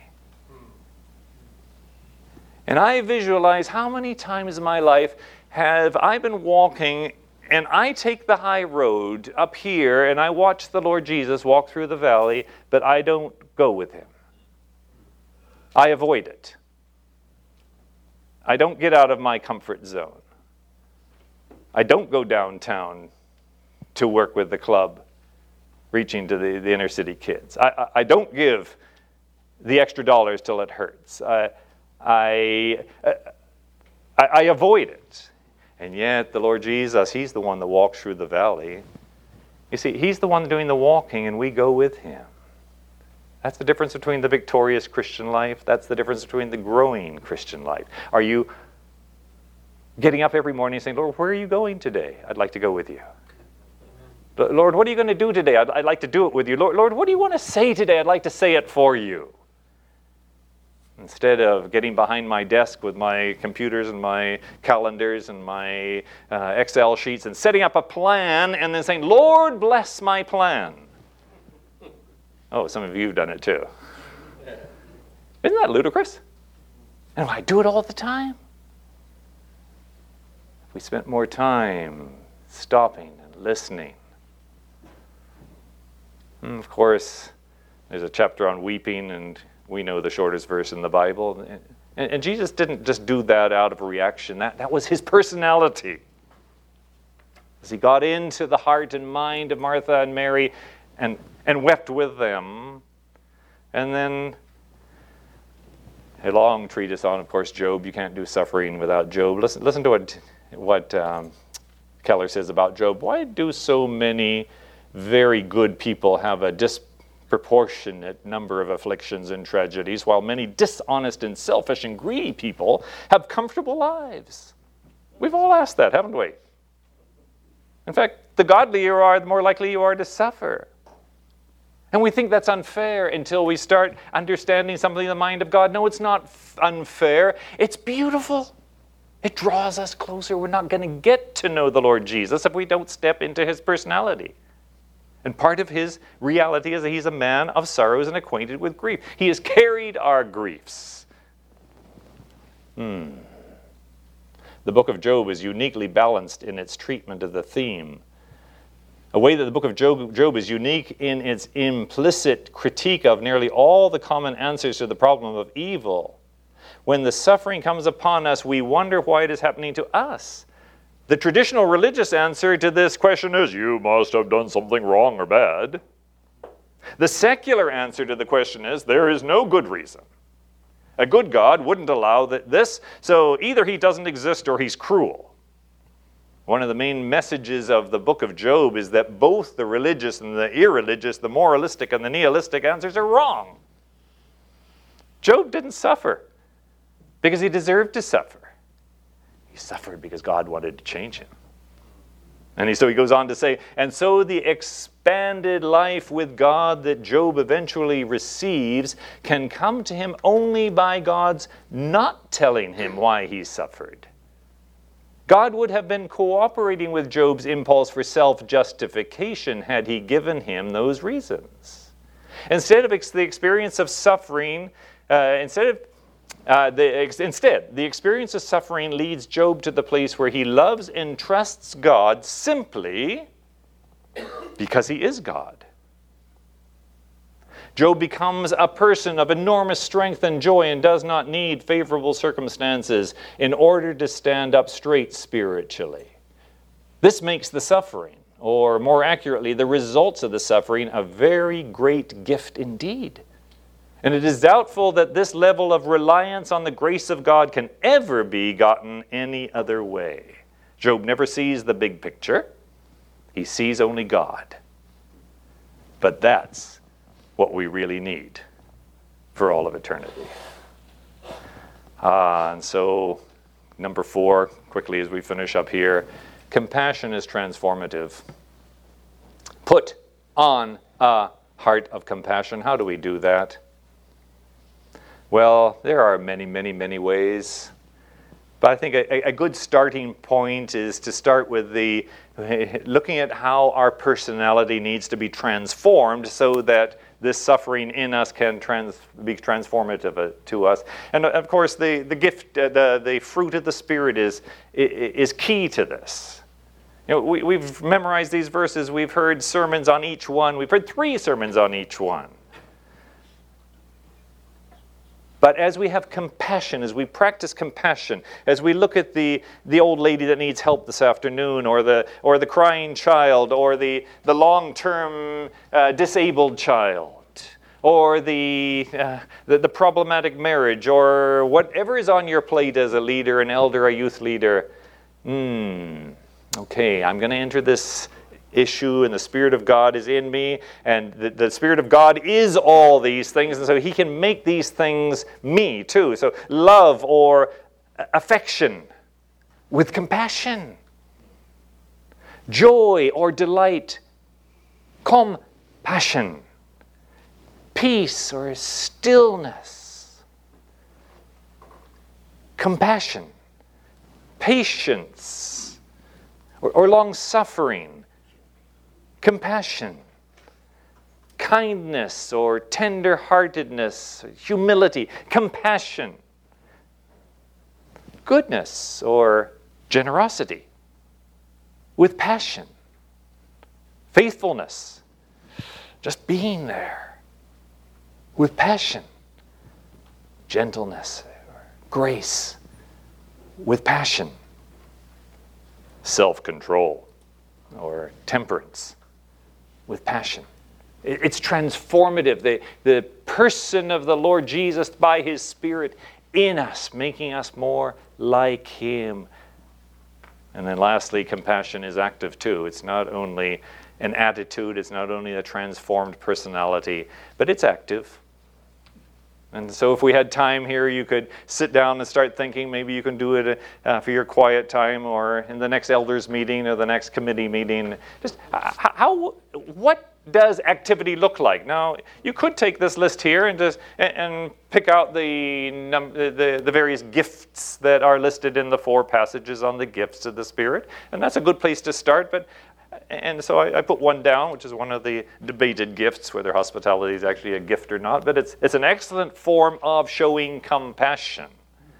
And I visualize how many times in my life have I been walking and I take the high road up here and I watch the Lord Jesus walk through the valley, but I don't go with him. I avoid it. I don't get out of my comfort zone. I don't go downtown to work with the club, reaching to the, the inner city kids. I, I, I don't give the extra dollars till it hurts. I, I, I, I avoid it. And yet the Lord Jesus, he's the one that walks through the valley. You see, he's the one doing the walking and we go with him. That's the difference between the victorious Christian life. That's the difference between the growing Christian life. Are you getting up every morning and saying, "Lord, where are you going today? I'd like to go with you." "Lord, what are you going to do today? I'd, I'd like to do it with you." Lord, Lord, what do you want to say today? I'd like to say it for you." Instead of getting behind my desk with my computers and my calendars and my uh, Excel sheets and setting up a plan and then saying, "Lord, bless my plan." Oh, some of you have done it too. Isn't that ludicrous? And I do it all the time. We spent more time stopping and listening. And of course, there's a chapter on weeping, and we know the shortest verse in the Bible. And, and Jesus didn't just do that out of a reaction. That, that was his personality. As he got into the heart and mind of Martha and Mary and, and wept with them. And then a long treatise on, of course, Job. You can't do suffering without Job. Listen, listen to what... what um, Keller says about Job. Why do so many very good people have a disproportionate number of afflictions and tragedies, while many dishonest and selfish and greedy people have comfortable lives? We've all asked that, haven't we? In fact, the godlier you are, the more likely you are to suffer. And we think that's unfair until we start understanding something in the mind of God. No, it's not unfair. It's beautiful. It draws us closer. We're not going to get to know the Lord Jesus if we don't step into his personality. And part of his reality is that he's a man of sorrows and acquainted with grief. He has carried our griefs. Hmm. The book of Job is uniquely balanced in its treatment of the theme. A way that the book of Job, Job is unique in its implicit critique of nearly all the common answers to the problem of evil. When the suffering comes upon us, we wonder why it is happening to us. The traditional religious answer to this question is, "You must have done something wrong or bad." The secular answer to the question is, "There is no good reason. A good God wouldn't allow that this, so either he doesn't exist or he's cruel." One of the main messages of the book of Job is that both the religious and the irreligious, the moralistic and the nihilistic answers are wrong. Job didn't suffer because he deserved to suffer. He suffered because God wanted to change him. And he, so he goes on to say, and so the expanded life with God that Job eventually receives can come to him only by God's not telling him why he suffered. God would have been cooperating with Job's impulse for self-justification had he given him those reasons. Instead of ex- the experience of suffering, uh, instead of Uh, the, ex- instead, the experience of suffering leads Job to the place where he loves and trusts God simply because he is God. Job becomes a person of enormous strength and joy and does not need favorable circumstances in order to stand up straight spiritually. This makes the suffering, or more accurately, the results of the suffering, a very great gift indeed. And it is doubtful that this level of reliance on the grace of God can ever be gotten any other way. Job never sees the big picture. He sees only God. But that's what we really need for all of eternity. Ah, and so, number four, quickly as we finish up here, compassion is transformative. Put on a heart of compassion. How do we do that? Well, there are many, many, many ways. But I think a, a good starting point is to start with the looking at how our personality needs to be transformed so that this suffering in us can trans, be transformative to us. And of course, the, the gift, uh, the, the fruit of the Spirit is, is key to this. You know, we, we've memorized these verses. We've heard sermons on each one. We've heard three sermons on each one. But as we have compassion, as we practice compassion, as we look at the, the old lady that needs help this afternoon, or the or the crying child, or the, the long-term uh, disabled child, or the, uh, the the problematic marriage, or whatever is on your plate as a leader, an elder, a youth leader, hmm, okay, I'm going to enter this issue, and the Spirit of God is in me, and the, the Spirit of God is all these things, and so He can make these things me too. So love or affection with compassion, joy or delight, compassion, peace or stillness, compassion, patience or, or long-suffering, compassion, kindness or tender-heartedness, humility, compassion, goodness or generosity, with passion, faithfulness, just being there, with passion, gentleness, or grace, with passion, self-control or temperance, with passion. It's transformative. The, the person of the Lord Jesus by His Spirit in us, making us more like Him. And then lastly, compassion is active too. It's not only an attitude, it's not only a transformed personality, but it's active. And so if we had time here, you could sit down and start thinking. Maybe you can do it uh, for your quiet time, or in the next elders meeting or the next committee meeting. Just how, what does activity look like? Now, you could take this list here and just and, and pick out the, num- the the various gifts that are listed in the four passages on the gifts of the Spirit, and that's a good place to start. But And so I, I put one down, which is one of the debated gifts, whether hospitality is actually a gift or not. But it's it's an excellent form of showing compassion.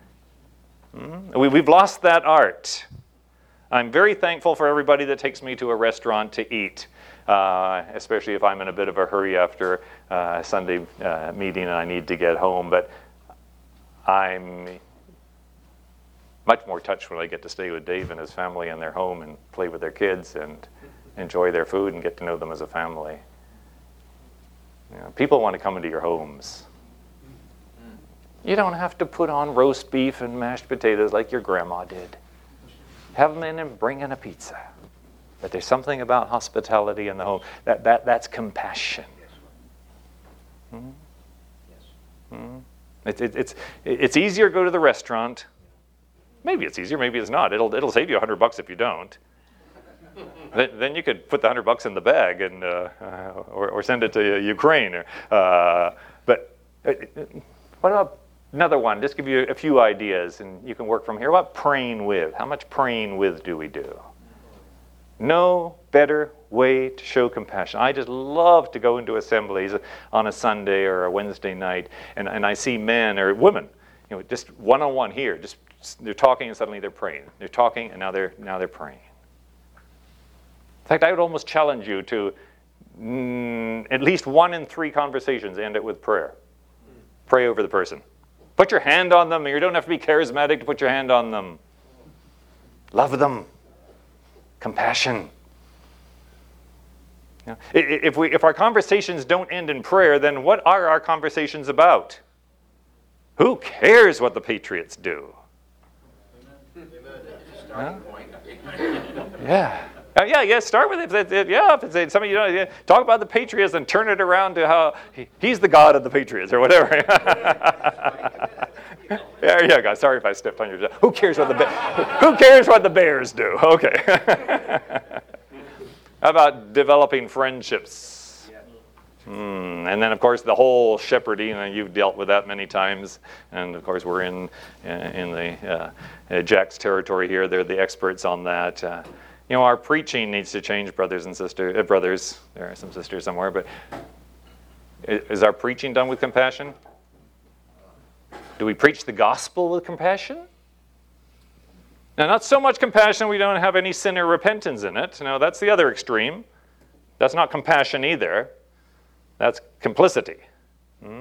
Mm-hmm. We, we've lost that art. I'm very thankful for everybody that takes me to a restaurant to eat, uh, especially if I'm in a bit of a hurry after uh, a Sunday uh, meeting and I need to get home. But I'm much more touched when I get to stay with Dave and his family in their home and play with their kids and enjoy their food and get to know them as a family. You know, people want to come into your homes. You don't have to put on roast beef and mashed potatoes like your grandma did. Have them in and bring in a pizza. But there's something about hospitality in the home. That, that, that's compassion. Hmm? Hmm? It, it, it's, it's easier to go to the restaurant. Maybe it's easier, maybe it's not. It'll, it'll save you a hundred bucks if you don't. then, then you could put the hundred bucks in the bag and uh, uh, or, or send it to Ukraine. Or, uh, but uh, what about another one? Just give you a few ideas, and you can work from here. What about praying with? How much praying with do we do? No better way to show compassion. I just love to go into assemblies on a Sunday or a Wednesday night, and, and I see men or women, you know, just one-on-one here. Just they're talking and suddenly they're praying. They're talking and now they're now they're praying. In fact, I would almost challenge you to mm, at least one in three conversations end it with prayer. Pray over the person. Put your hand on them. You don't have to be charismatic to put your hand on them. Love them. Compassion. You know, if we if our conversations don't end in prayer, then what are our conversations about? Who cares what the Patriots do? Huh? Yeah. Uh, yeah, yeah, start with it. If it, yeah, if it's some of you know, yeah, talk about the Patriots and turn it around to how he, he's the God of the Patriots or whatever. There you go. Sorry if I stepped on your. Who cares what the Who cares what the Bears do? Okay. How about developing friendships? Mm, and then, of course, the whole shepherding, and you've dealt with that many times. And, of course, we're in in the uh, Jack's territory here. They're the experts on that. Uh, you know, our preaching needs to change, brothers and sisters. Uh, brothers, there are some sisters somewhere, but is our preaching done with compassion? Do we preach the gospel with compassion? Now, not so much compassion we don't have any sin or repentance in it. No, that's the other extreme. That's not compassion either. That's complicity. Hmm?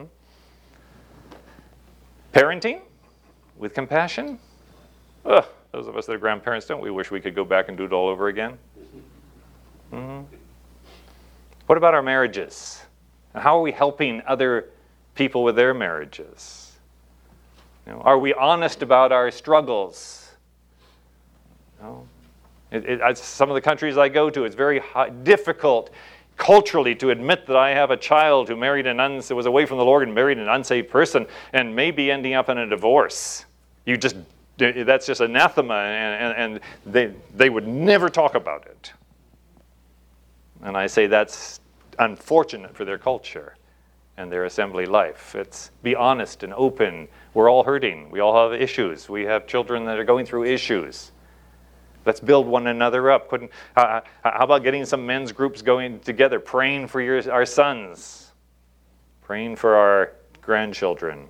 Parenting with compassion? Ugh, those of us that are grandparents, don't we wish we could go back and do it all over again? Hmm? What about our marriages? How are we helping other people with their marriages? You know, are we honest about our struggles? You know, it, it, some of the countries I go to, it's very high, difficult culturally to admit that I have a child who married an uns- was away from the Lord and married an unsaved person and maybe ending up in a divorce. You just that's just anathema, and, and, and they they would never talk about it. And I say that's unfortunate for their culture and their assembly life. It's be honest and open. We're all hurting. We all have issues. We have children that are going through issues. Let's build one another up. Couldn't, uh, how about getting some men's groups going together, praying for your, our sons, praying for our grandchildren.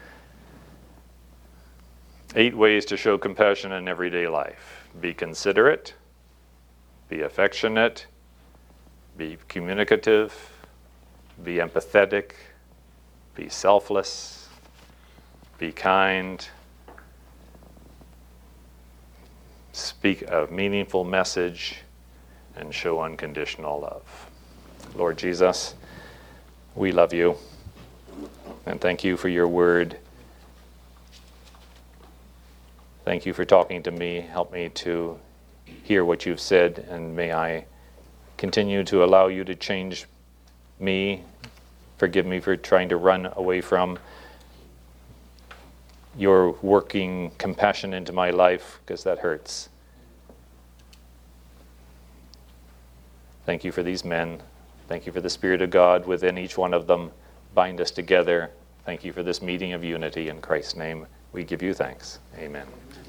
Eight ways to show compassion in everyday life. Be considerate, be affectionate, be communicative, be empathetic, be selfless, be kind, speak a meaningful message, and show unconditional love. Lord Jesus, we love you, and thank you for your word. Thank you for talking to me. Help me to hear what you've said, and may I continue to allow you to change me. Forgive me for trying to run away from your working compassion into my life, because that hurts. Thank you for these men. Thank you for the Spirit of God within each one of them. Bind us together. Thank you for this meeting of unity. In Christ's name, we give you thanks. Amen.